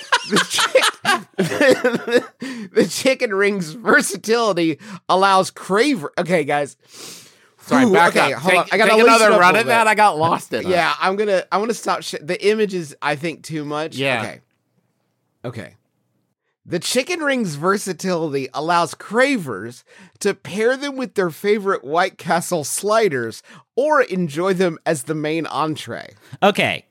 The chicken ring's versatility allows craver. Okay, guys. Sorry, Ooh, back okay, up. hold on. Take, I gotta take loosen another up a run little at that. bit. I got lost in it. Yeah, I'm gonna stop. The image is, I think, too much. Yeah. Okay. The chicken rings versatility allows cravers to pair them with their favorite White Castle sliders or enjoy them as the main entree. Okay.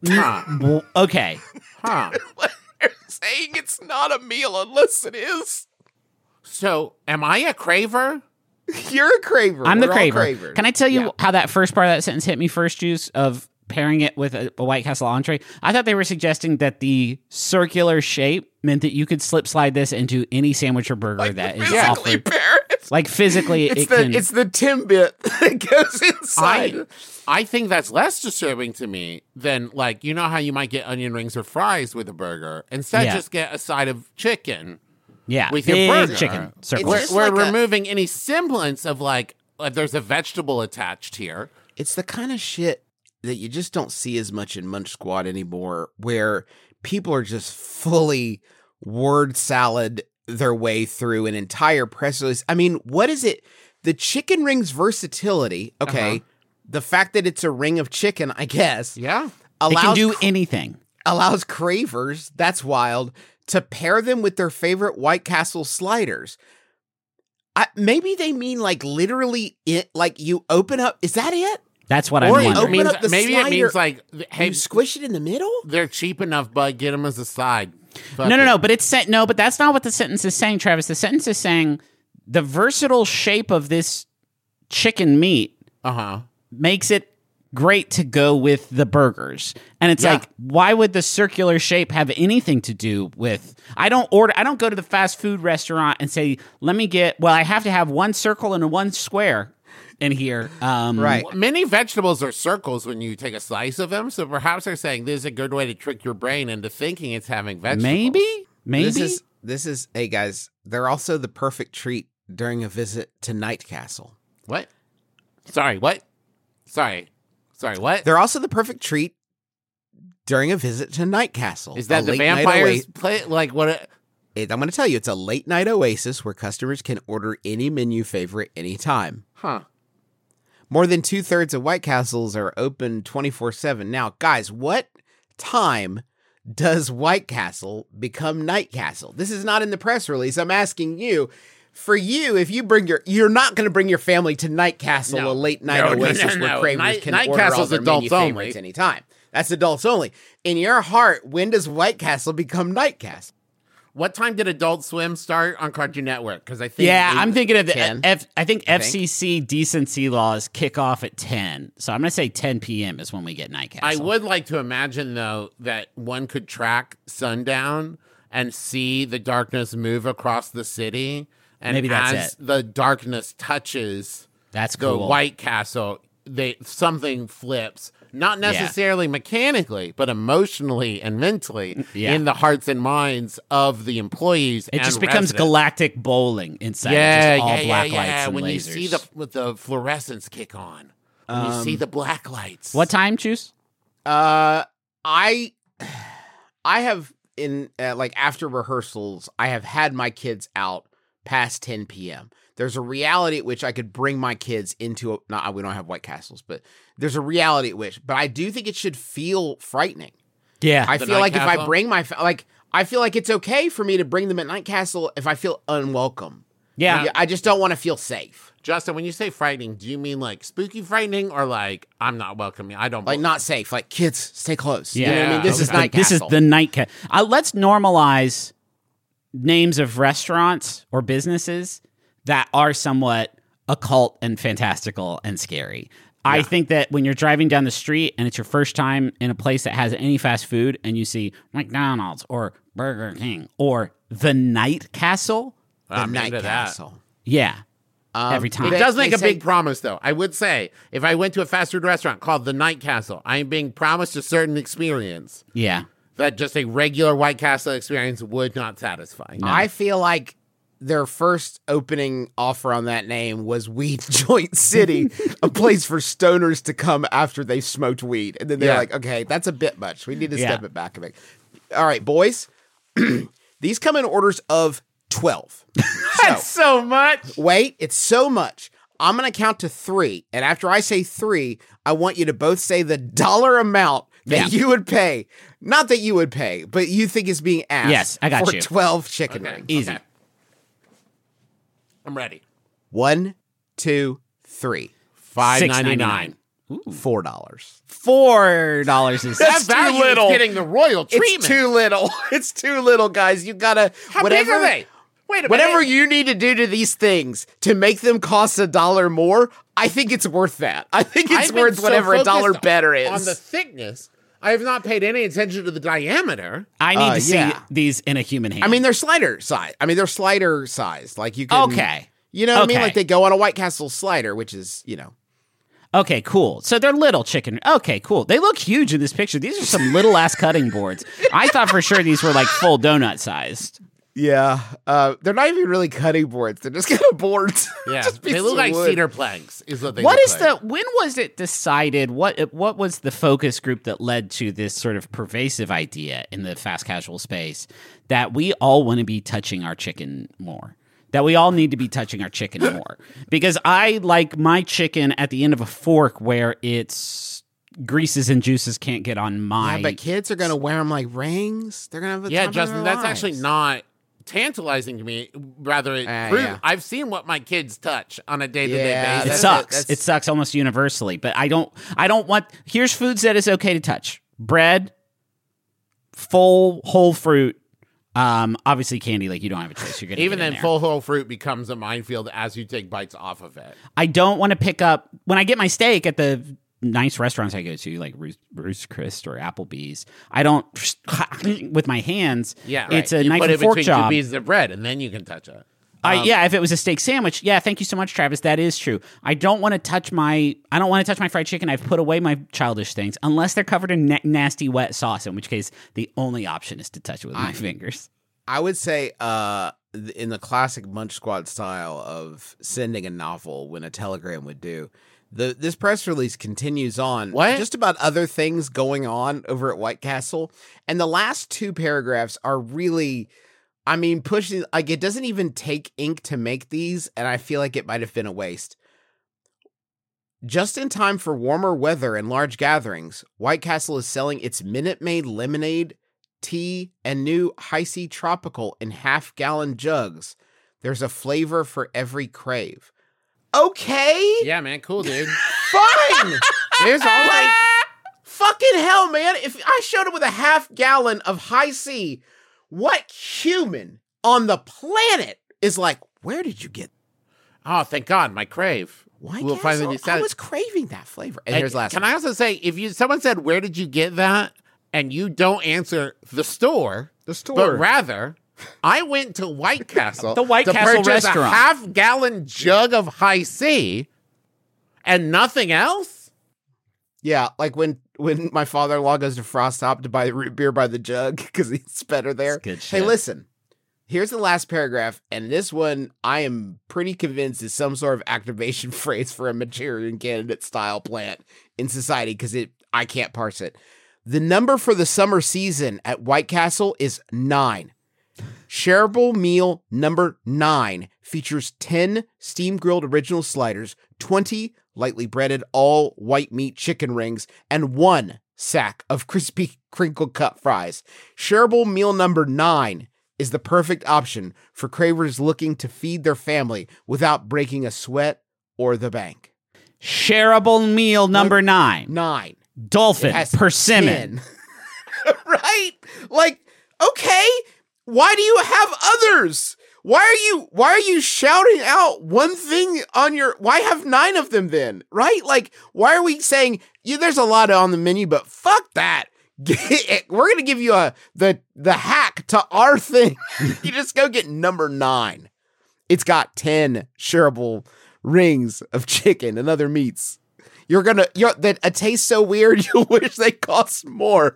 Okay. Huh. They're saying it's not a meal unless it is. So, am I a craver? You're a craver. I'm the We're all craver. cravers. Can I tell you Yeah. how that first part of that sentence hit me first, Juice, of pairing it with a White Castle entree? I thought they were suggesting that the circular shape meant that you could slide this into any sandwich or burger that is physically offered. pair it. Like physically, It's it the Timbit that goes inside. I think that's less disturbing to me than, like, you know how you might get onion rings or fries with a burger. Instead, Yeah. just get a side of chicken Yeah, with your big burger. chicken circle. It's We're, just we're like a- removing any semblance of, like, there's a vegetable attached here. It's the kind of shit that you just don't see as much in Munch Squad anymore, where people are just fully word salad their way through an entire press release. I mean, what is it? The chicken rings versatility, okay, the fact that it's a ring of chicken, I guess, Yeah. It allows can do anything. allows cravers, that's wild, to pair them with their favorite White Castle sliders. Maybe they mean like literally it, like you open up, is that it? That's what Or I'm it wondering. open means, up the maybe it slider, means, like, hey, You squish it in the middle? they're cheap enough, bud. Get them as a side. Fuck No, it. but it's no, but that's not what the sentence is saying, Travis. The sentence is saying the versatile shape of this chicken meat Uh-huh. makes it great to go with the burgers. And it's Yeah. like, why would the circular shape have anything to do with I don't go to the fast food restaurant and say, I have to have one circle and one square in here. Right. Many vegetables are circles when you take a slice of them, so perhaps they're saying this is a good way to trick your brain into thinking it's having vegetables. Maybe. This is hey guys, they're also the perfect treat during a visit to Night Castle. What? Sorry, what? Sorry, what? They're also the perfect treat during a visit to Night Castle. Is that A the late night vampires play? Like, what? I'm going to tell you, it's a late night oasis where customers can order any menu favorite anytime. Huh. More than 2/3 of White Castles are open 24/7. Now, guys, what time does White Castle become Night Castle? This is not in the press release. I'm asking you. For you, if you you're not going to bring your family to Night Castle, No. a late night No, oasis where cravers Night can order all Castle's their adults menu only. favorites anytime. That's adults only. In your heart, when does White Castle become Night Castle? What time did Adult Swim start on Cartoon Network? Because I think I'm thinking of the 10, I think FCC decency laws kick off at 10. So I'm going to say 10 p.m. is when we get Night Castle. I would like to imagine, though, that one could track sundown and see the darkness move across the city. And Maybe that's as it. the darkness touches That's the cool. White Castle, something flips. Not necessarily mechanically, but emotionally and mentally in the hearts and minds of the employees. It and just becomes residents. galactic bowling inside. Yeah, just all yeah, black yeah, lights yeah. and When lasers. you see the fluorescence kick on, when you see the black lights. What time, Juice? I have in like after rehearsals, I have had my kids out past 10 p.m. There's a reality at which I could bring my kids into we don't have White Castles, but there's a reality at which. But I do think it should feel frightening. Yeah, I The feel Night like if I Castle? bring I feel like it's okay for me to bring them at Night Castle if I feel unwelcome. yeah. I just don't want to feel safe. Justin, when you say frightening, do you mean like spooky frightening or like I'm not welcoming? I don't Like not safe. Like kids, stay close. Yeah. You know what I mean? This is Okay. Night This is Castle. the Night Castle. Let's normalize names of restaurants or businesses that are somewhat occult and fantastical and scary. I think that when you're driving down the street and it's your first time in a place that has any fast food and you see McDonald's or Burger King or the Night Castle, the Night into that. Castle. yeah, every time. It does They make a say- big promise, though. I would say if I went to a fast food restaurant called the Night Castle, I am being promised a certain experience Yeah. that just a regular White Castle experience would not satisfy. I feel like their first opening offer on that name was Weed Joint City, a place for stoners to come after they smoked weed. And then they're Yeah. like, okay, that's a bit much. We need to step Yeah. it back a bit. All right, boys. These come in orders of 12. That's so much. Wait, it's so much. I'm going to count to 3. And after I say 3, I want you to both say the dollar amount that you would pay. Not that you would pay, but you think is being asked. Yes, I got for you. 12 chicken Okay. wings. Easy. Okay. I'm ready. 1, 2, 3. $5.99. $4. $4 is That's too value little. is getting the royal treatment. It's too little. It's too little, guys. You gotta How big are they? Wait a Whatever minute. you need to do to these things to make them cost $1 more, I think it's worth that. I think it's I've been worth so whatever $1 focused better is. On the thickness, I have not paid any attention to the diameter. I need to see yeah. these in a human hand. I mean, they're slider size. They're slider sized. Like you can. Okay. You know what I mean? Okay. Like they go on a White Castle slider, which is, Okay, cool. So they're little chicken. Okay, cool. They look huge in this picture. These are some little ass cutting boards. I thought for sure these were like full donut sized. Yeah. They're not even really cutting boards. They're just kind of boards. Yeah, Just they pieces look of like wood. cedar planks. Is what they. What look is like. when was it decided? What was the focus group that led to this sort of pervasive idea in the fast casual space that we all want to be touching our chicken more? That we all need to be touching our chicken more. Because I like my chicken at the end of a fork where its greases and juices can't get on my... Yeah, but kids are going to wear them like rings. They're going to have a Yeah, time of Justin, their that's actually lives. not tantalizing to me. Rather, it proves yeah. I've seen what my kids touch on a day-to-day Yeah, It basis. sucks. It sucks almost universally. But I don't want... Here's foods that is okay to touch. Bread, full whole fruit, obviously candy, like you don't have a choice. You're gonna Even get in then, there. full whole fruit becomes a minefield as you take bites off of it. I don't want to pick up when I get my steak at the nice restaurants I go to, like Roost Chris or Applebee's. I don't with my hands. Yeah, it's right. a You knife put and it fork between job. 2 pieces of bread, and then you can touch it. Yeah, if it was a steak sandwich, yeah, thank you so much, Travis. That is true. I don't want to touch my fried chicken. I've put away my childish things unless they're covered in nasty wet sauce. In which case, the only option is to touch it with my fingers. I would say in the classic Munch Squad style of sending a novel when a telegram would do, this press release continues on just about other things going on over at White Castle. And the last 2 paragraphs are really, pushing, like it doesn't even take ink to make these, and I feel like it might have been a waste. Just in time for warmer weather and large gatherings, White Castle is selling its Minute Maid lemonade, tea, and new Hi-C Tropical in half-gallon jugs. There's a flavor for every crave. Okay. Yeah, man, cool, dude. Fine. There's all Like, fucking hell, man. If I showed up with a half-gallon of Hi-C, what human on the planet is like, where did you get Oh, thank God, my crave. White will Castle? finally be I was craving that flavor. And here's last Can one. I also say, if someone said, "Where did you get that?" and you don't answer the store, but rather, I went to White Castle, The White to Castle purchase restaurant. a half-gallon jug of Hi-C and nothing else. Yeah, like when my father-in-law goes to Frost Top to buy root beer by the jug because it's better there. It's good Hey, shit. listen. Here's the last paragraph, and this one I am pretty convinced is some sort of activation phrase for a Manchurian candidate style plant in society because I can't parse it. The number for the summer season at White Castle is 9. Shareable meal number 9 features 10 steam-grilled original sliders, 20 lightly breaded all white meat chicken rings, and 1 sack of crispy crinkle cut fries. Shareable meal number 9 is the perfect option for cravers looking to feed their family without breaking a sweat or the bank. Shareable meal number 9. 9. Dolphin, It has persimmon. 10. Right? Like, okay, why do you have others? Why are you shouting out one thing on your, why have 9 of them then? Right? Like, why are we saying, there's a lot on the menu, but fuck that. We're going to give you the hack to our thing. You just go get number 9. It's got 10 shareable rings of chicken and other meats. That it tastes so weird, you'll wish they cost more.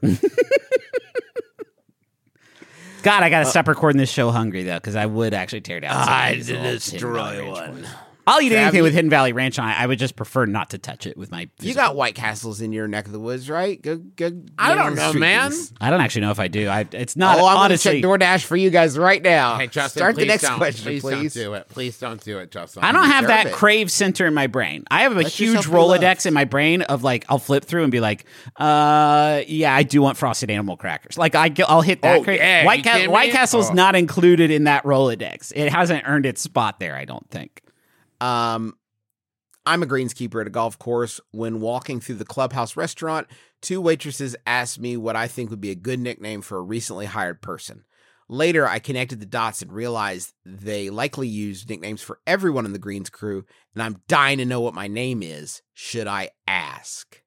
God, I got to stop recording this show hungry, though, because I would actually tear down. I did destroy one. I'll eat Trav, anything you- with Hidden Valley Ranch on it. I would just prefer not to touch it with my. You physical- got White Castles in your neck of the woods, right? Go. I don't know, man. I don't actually know if I do. It's not. Oh, I'm honestly, gonna check DoorDash for you guys right now. Hey, Justin, Start the please next don't. question, Please please. don't do it. Please don't do it, Justin. I don't have Deserve that it. crave center in my brain. I have a Let huge yourself be loved. Rolodex in my brain of like I'll flip through and be like, yeah, I do want frosted animal crackers. Like I'll hit that. Oh, yeah, White, you kidding White me? Castle's Oh. not included in that Rolodex. It hasn't earned its spot there. I don't think. I'm a greenskeeper at a golf course. When walking through the Clubhouse restaurant, 2 waitresses asked me what I think would be a good nickname for a recently hired person. Later, I connected the dots and realized they likely use nicknames for everyone in the greens crew, and I'm dying to know what my name is. Should I ask?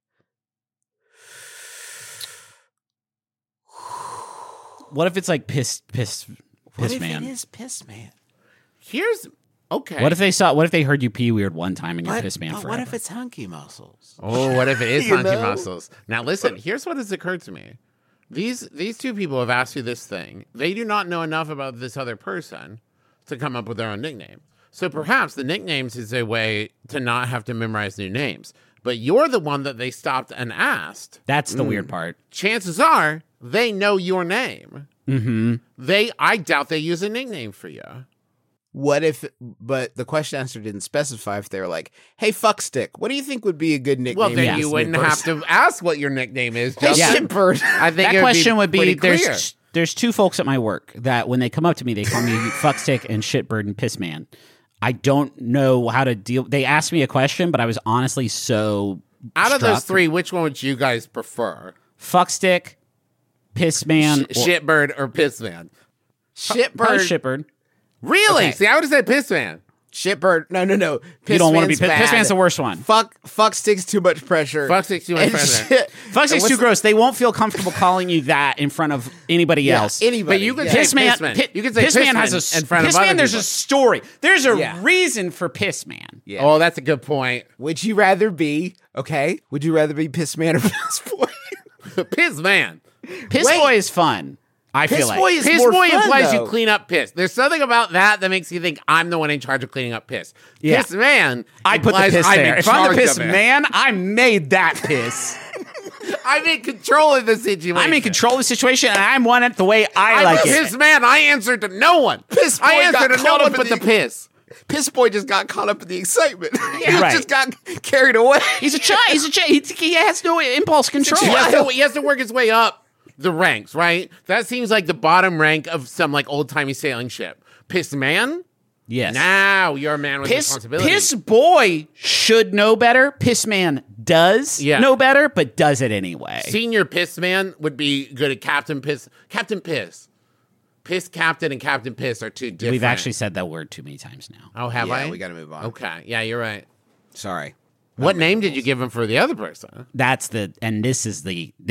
What if it's like piss What if man? it is Piss Man? Here's okay. What if they heard you pee weird one time and you're piss man But forever? what if it's Hunky Muscles? Oh, what if it is You Hunky know? Muscles? Now listen, here's what has occurred to me. These 2 people have asked you this thing. They do not know enough about this other person to come up with their own nickname. So perhaps the nicknames is a way to not have to memorize new names. But you're the one that they stopped and asked. That's the weird part. Chances are they know your name. Mm-hmm. I doubt they use a nickname for you. What if, but the question answer didn't specify if they were like, hey, fuckstick, what do you think would be a good nickname? Well, for then this you new wouldn't have person?" to ask what your nickname is. Hey, Justin. shitbird. I think That it question would be pretty clear. there's 2 folks at my work that when they come up to me, they call me fuckstick and shitbird and pissman. I don't know how to deal. They asked me a question, but I was honestly so Out of those struck. 3, which one would you guys prefer? Fuckstick, pissman, Shitbird or Pissman? probably Shitbird. shitbird. Really? Okay. See, I would have said Pissman. Shitbird. No. You don't want to be bad. pissman's the worst one. Fuck sticks too much pressure. Fuck sticks too much And pressure. shit- Fuckstick's and too what's- gross. They won't feel comfortable calling you that in front of anybody Yeah, else. anybody. But you could yeah. say Pissman, Pissman. You could say Pissman Pissman has a in front of Pissman. other There's a people. story. There's a Yeah. reason for Pissman. Yeah. Oh, that's a good point. Would you rather be Would you rather be Piss Man or Piss Boy? Pissman. Piss Wait. boy is fun. I Piss feel like Boy is Piss more boy fun, implies though. you clean up piss. There's something about that makes you think I'm the one in charge of cleaning up piss. Yeah. Piss man. I put the implies piss I'm there. in If I'm the charge piss of it. man, I made that piss. I'm in control of the situation. I'm in control of the situation, and I'm one it the way I I'm like a it. piss man. I answer to no one. Piss boy I answer got to no caught one up but in the piss. Piss Boy just got caught up in the excitement. he right. just got carried away. He's a child. He has no impulse control. He has to work his way up the ranks, right? That seems like the bottom rank of some like old timey sailing ship. Piss man. Yes. Now you're a man with responsibility. Piss boy should know better. Piss man does know better, but does it anyway. Senior piss man would be good at Captain Piss. Captain Piss. Piss Captain and Captain Piss are 2 different. We've actually said that word too many times now. Oh, have I? We got to move on. Okay. Yeah, you're right. Sorry. What name did you give him for the other person? This is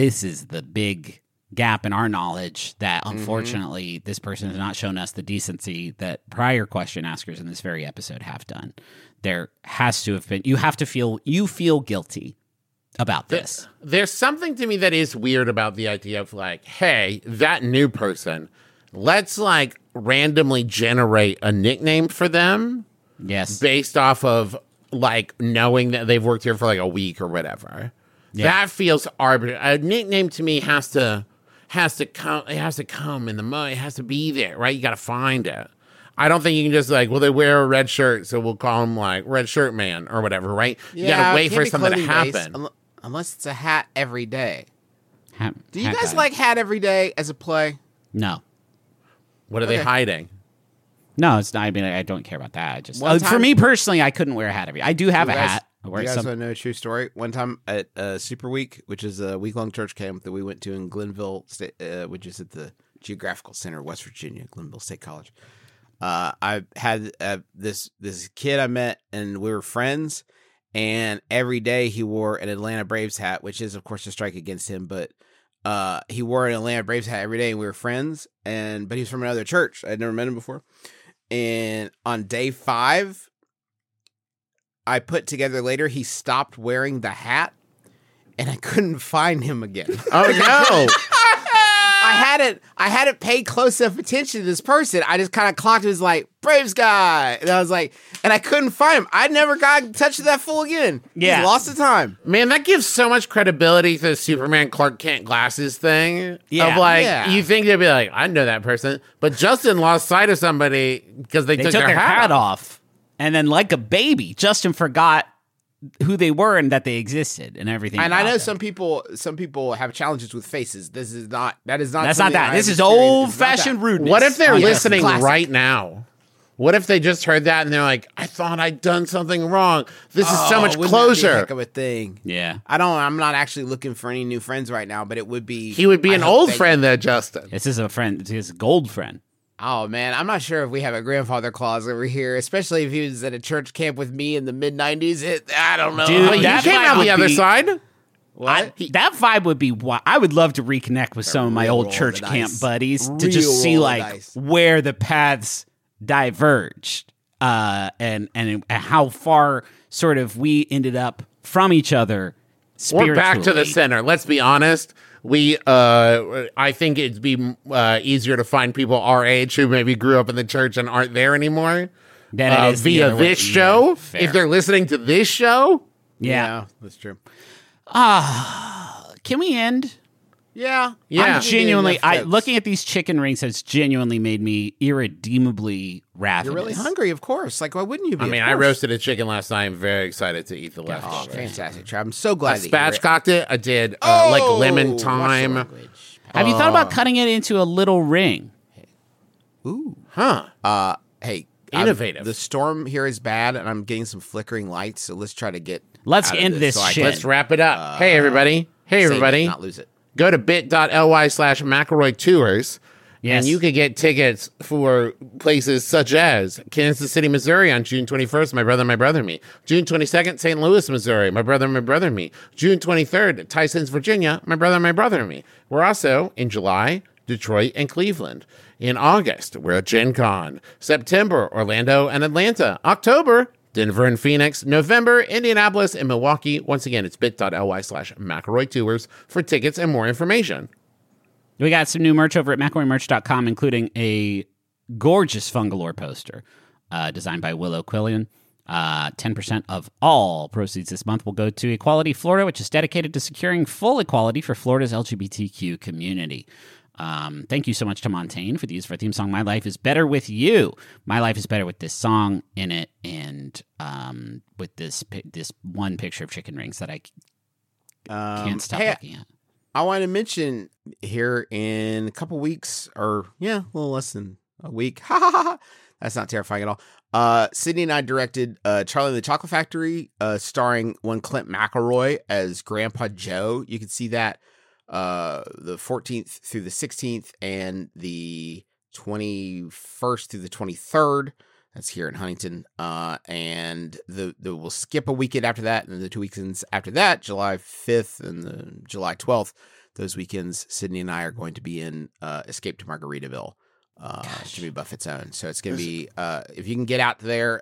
the big gap in our knowledge that unfortunately this person has not shown us the decency that prior question askers in this very episode have done. There has to have been, you feel guilty about this. There's something to me that is weird about the idea of like, hey, that new person, let's like randomly generate a nickname for them. Yes. Based off of like knowing that they've worked here for like a week or whatever. Yeah. That feels arbitrary. A nickname to me has to come. It has to come in the mud. It has to be there, right? You got to find it. I don't think you can just like, well, they wear a red shirt, so we'll call them like Red Shirt Man or whatever, right? You got to wait for something to happen. Unless it's a hat every day. Do you Hat guys guy. like Hat Every Day as a play? No. What are they Okay. hiding? No, it's not. I mean, I don't care about that. I just One for time- me personally, I couldn't wear a hat every. I do have You a guys- hat. I wear You guys some. want to know a true story? One time at Super Week, which is a week-long church camp that we went to in Glenville, State, which is at the Geographical Center, West Virginia, Glenville State College. I had this kid I met, and we were friends. And every day he wore an Atlanta Braves hat, which is of course a strike against him. But he wore an Atlanta Braves hat every day, and we were friends. But he was from another church. I'd never met him before. And on day 5. I put together later, he stopped wearing the hat, and I couldn't find him again. Oh no! I hadn't paid close enough attention to this person. I just kind of clocked it as like Braves guy, and I was like, and I couldn't find him. I never got in touch with that fool again. Yeah. He's lost the time. Man, that gives so much credibility to the Superman Clark Kent glasses thing. Yeah. Of like, Yeah. you think they'd be like, I know that person. But Justin lost sight of somebody because they took their hat off. And then, like a baby, Justin forgot who they were and that they existed and everything. And I about know them. some people have challenges with faces. That is not. That's not something that. I This have is experienced. old-fashioned It's not that. rudeness. What if they're Yes, listening classic. right now? What if they just heard that and they're like, I thought I'd done something wrong. This is so much Wouldn't that be a closer. heck of a thing. Yeah. I'm not actually looking for any new friends right now, but it would be. He would be I an hope old they- friend there, Justin. This is a friend. This is a gold friend. Oh man, I'm not sure if we have a grandfather clause over here, especially if he was at a church camp with me in the mid '90s. I don't know. Dude, But he that came vibe out would the other be- side. What? That vibe would be why I would love to reconnect with some of my real old roll of church the camp dice. buddies to Real just see roll of the like dice. where the paths diverged and how far sort of we ended up from each other spiritually. We're back to the center. Let's be honest. I think it'd be easier to find people our age who maybe grew up in the church and aren't there anymore. Then it is the via other way. this show. Yeah, fair. If they're listening to this show, Yeah. that's true. Can we end? Yeah, I'm genuinely, enough jokes. looking at these chicken rings has genuinely made me irredeemably ravenous. You're really hungry, of course. Like, why wouldn't you be? I mean, Of I course. roasted a chicken last night. I'm very excited to eat the Oh, leftovers. fantastic, Trav. I'm so I glad that you were- spatchcocked it. I did Oh, like lemon watch the time. language. Have you thought about cutting it into a little ring? Ooh. Huh. Hey, Innovative. the storm here is bad, and I'm getting some flickering lights. So let's try to get. Let's out of end this so I shit. can Let's wrap it up. Hey, everybody. Hey, save it, everybody. not lose it. Go to bit.ly/McElroy Tours. Yes. And you could get tickets for places such as Kansas City, Missouri on June 21st, My Brother, and Me. June 22nd, St. Louis, Missouri, My Brother, and Me. June 23rd, Tysons, Virginia, My Brother, and Me. We're also, in July, Detroit and Cleveland. In August, we're at Gen Con. September, Orlando and Atlanta. October, Denver and Phoenix. November, Indianapolis and Milwaukee. Once again, it's bit.ly/McElroy Tours for tickets and more information. We got some new merch over at McElroymerch.com, including a gorgeous Fungalore poster designed by Willow Quillian. 10% of all proceeds this month will go to Equality Florida, which is dedicated to securing full equality for Florida's LGBTQ community. Thank you so much to Montaigne for the use of our theme song, My Life is Better With You. My life is better with this song in it and with this one picture of chicken rings that I can't stop hey, looking at. I want to mention here in a couple weeks, or a little less than a week. That's not terrifying at all. Sydney and I directed Charlie and the Chocolate Factory, starring one Clint McElroy as Grandpa Joe. You can see that the 14th through the 16th and the 21st through the 23rd. That's here in Huntington. And we'll skip a weekend after that, and then the 2 weekends after that, July 5th and the July 12th, those weekends, Sydney and I are going to be in Escape to Margaritaville, Jimmy Buffett's own. So it's going to be, if you can get out there,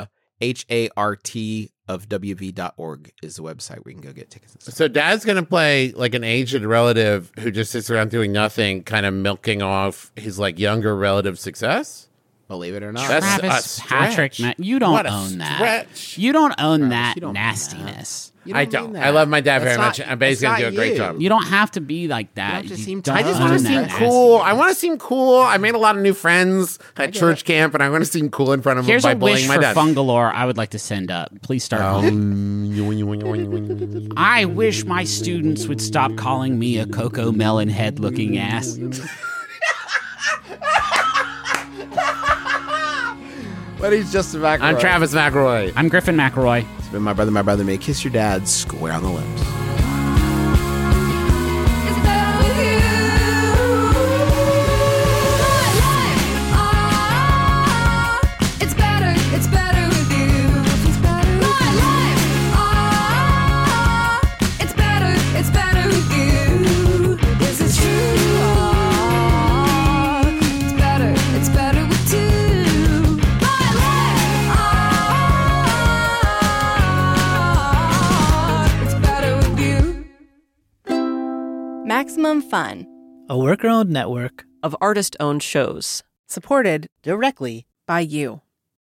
HART.wv.org is the website where you can go get tickets and stuff. So Dad's going to play like an aged relative who just sits around doing nothing, kind of milking off his like younger relative's success? Believe it or not. That's Travis a Patrick, stretch. you don't What a own that. stretch. You don't own Travis, that you don't own nastiness. You I mean don't. that. I love my dad very That's much. not- I bet he's going to do that's a great not job. you. You don't have to be like that. have to You seem don't tough. I just own want to that seem cool. nastiness. I want to seem cool. I made a lot of new friends at church camp, and I want to seem cool in front of them Here's by a wish bullying my for dad. Fungalore I would like to send up. Please start. I wish my students would stop calling me a Coco Melon head looking ass. But he's Justin McElroy. I'm Travis McElroy. I'm Griffin McElroy. It's been my brother may kiss your dad square on the lips. It's better with you. My life, it's better with you. My life, it's better with you. This is true. It's better with two. My life, it's better with you. Maximum Fun. a worker-owned network of artist-owned shows. Supported directly by you.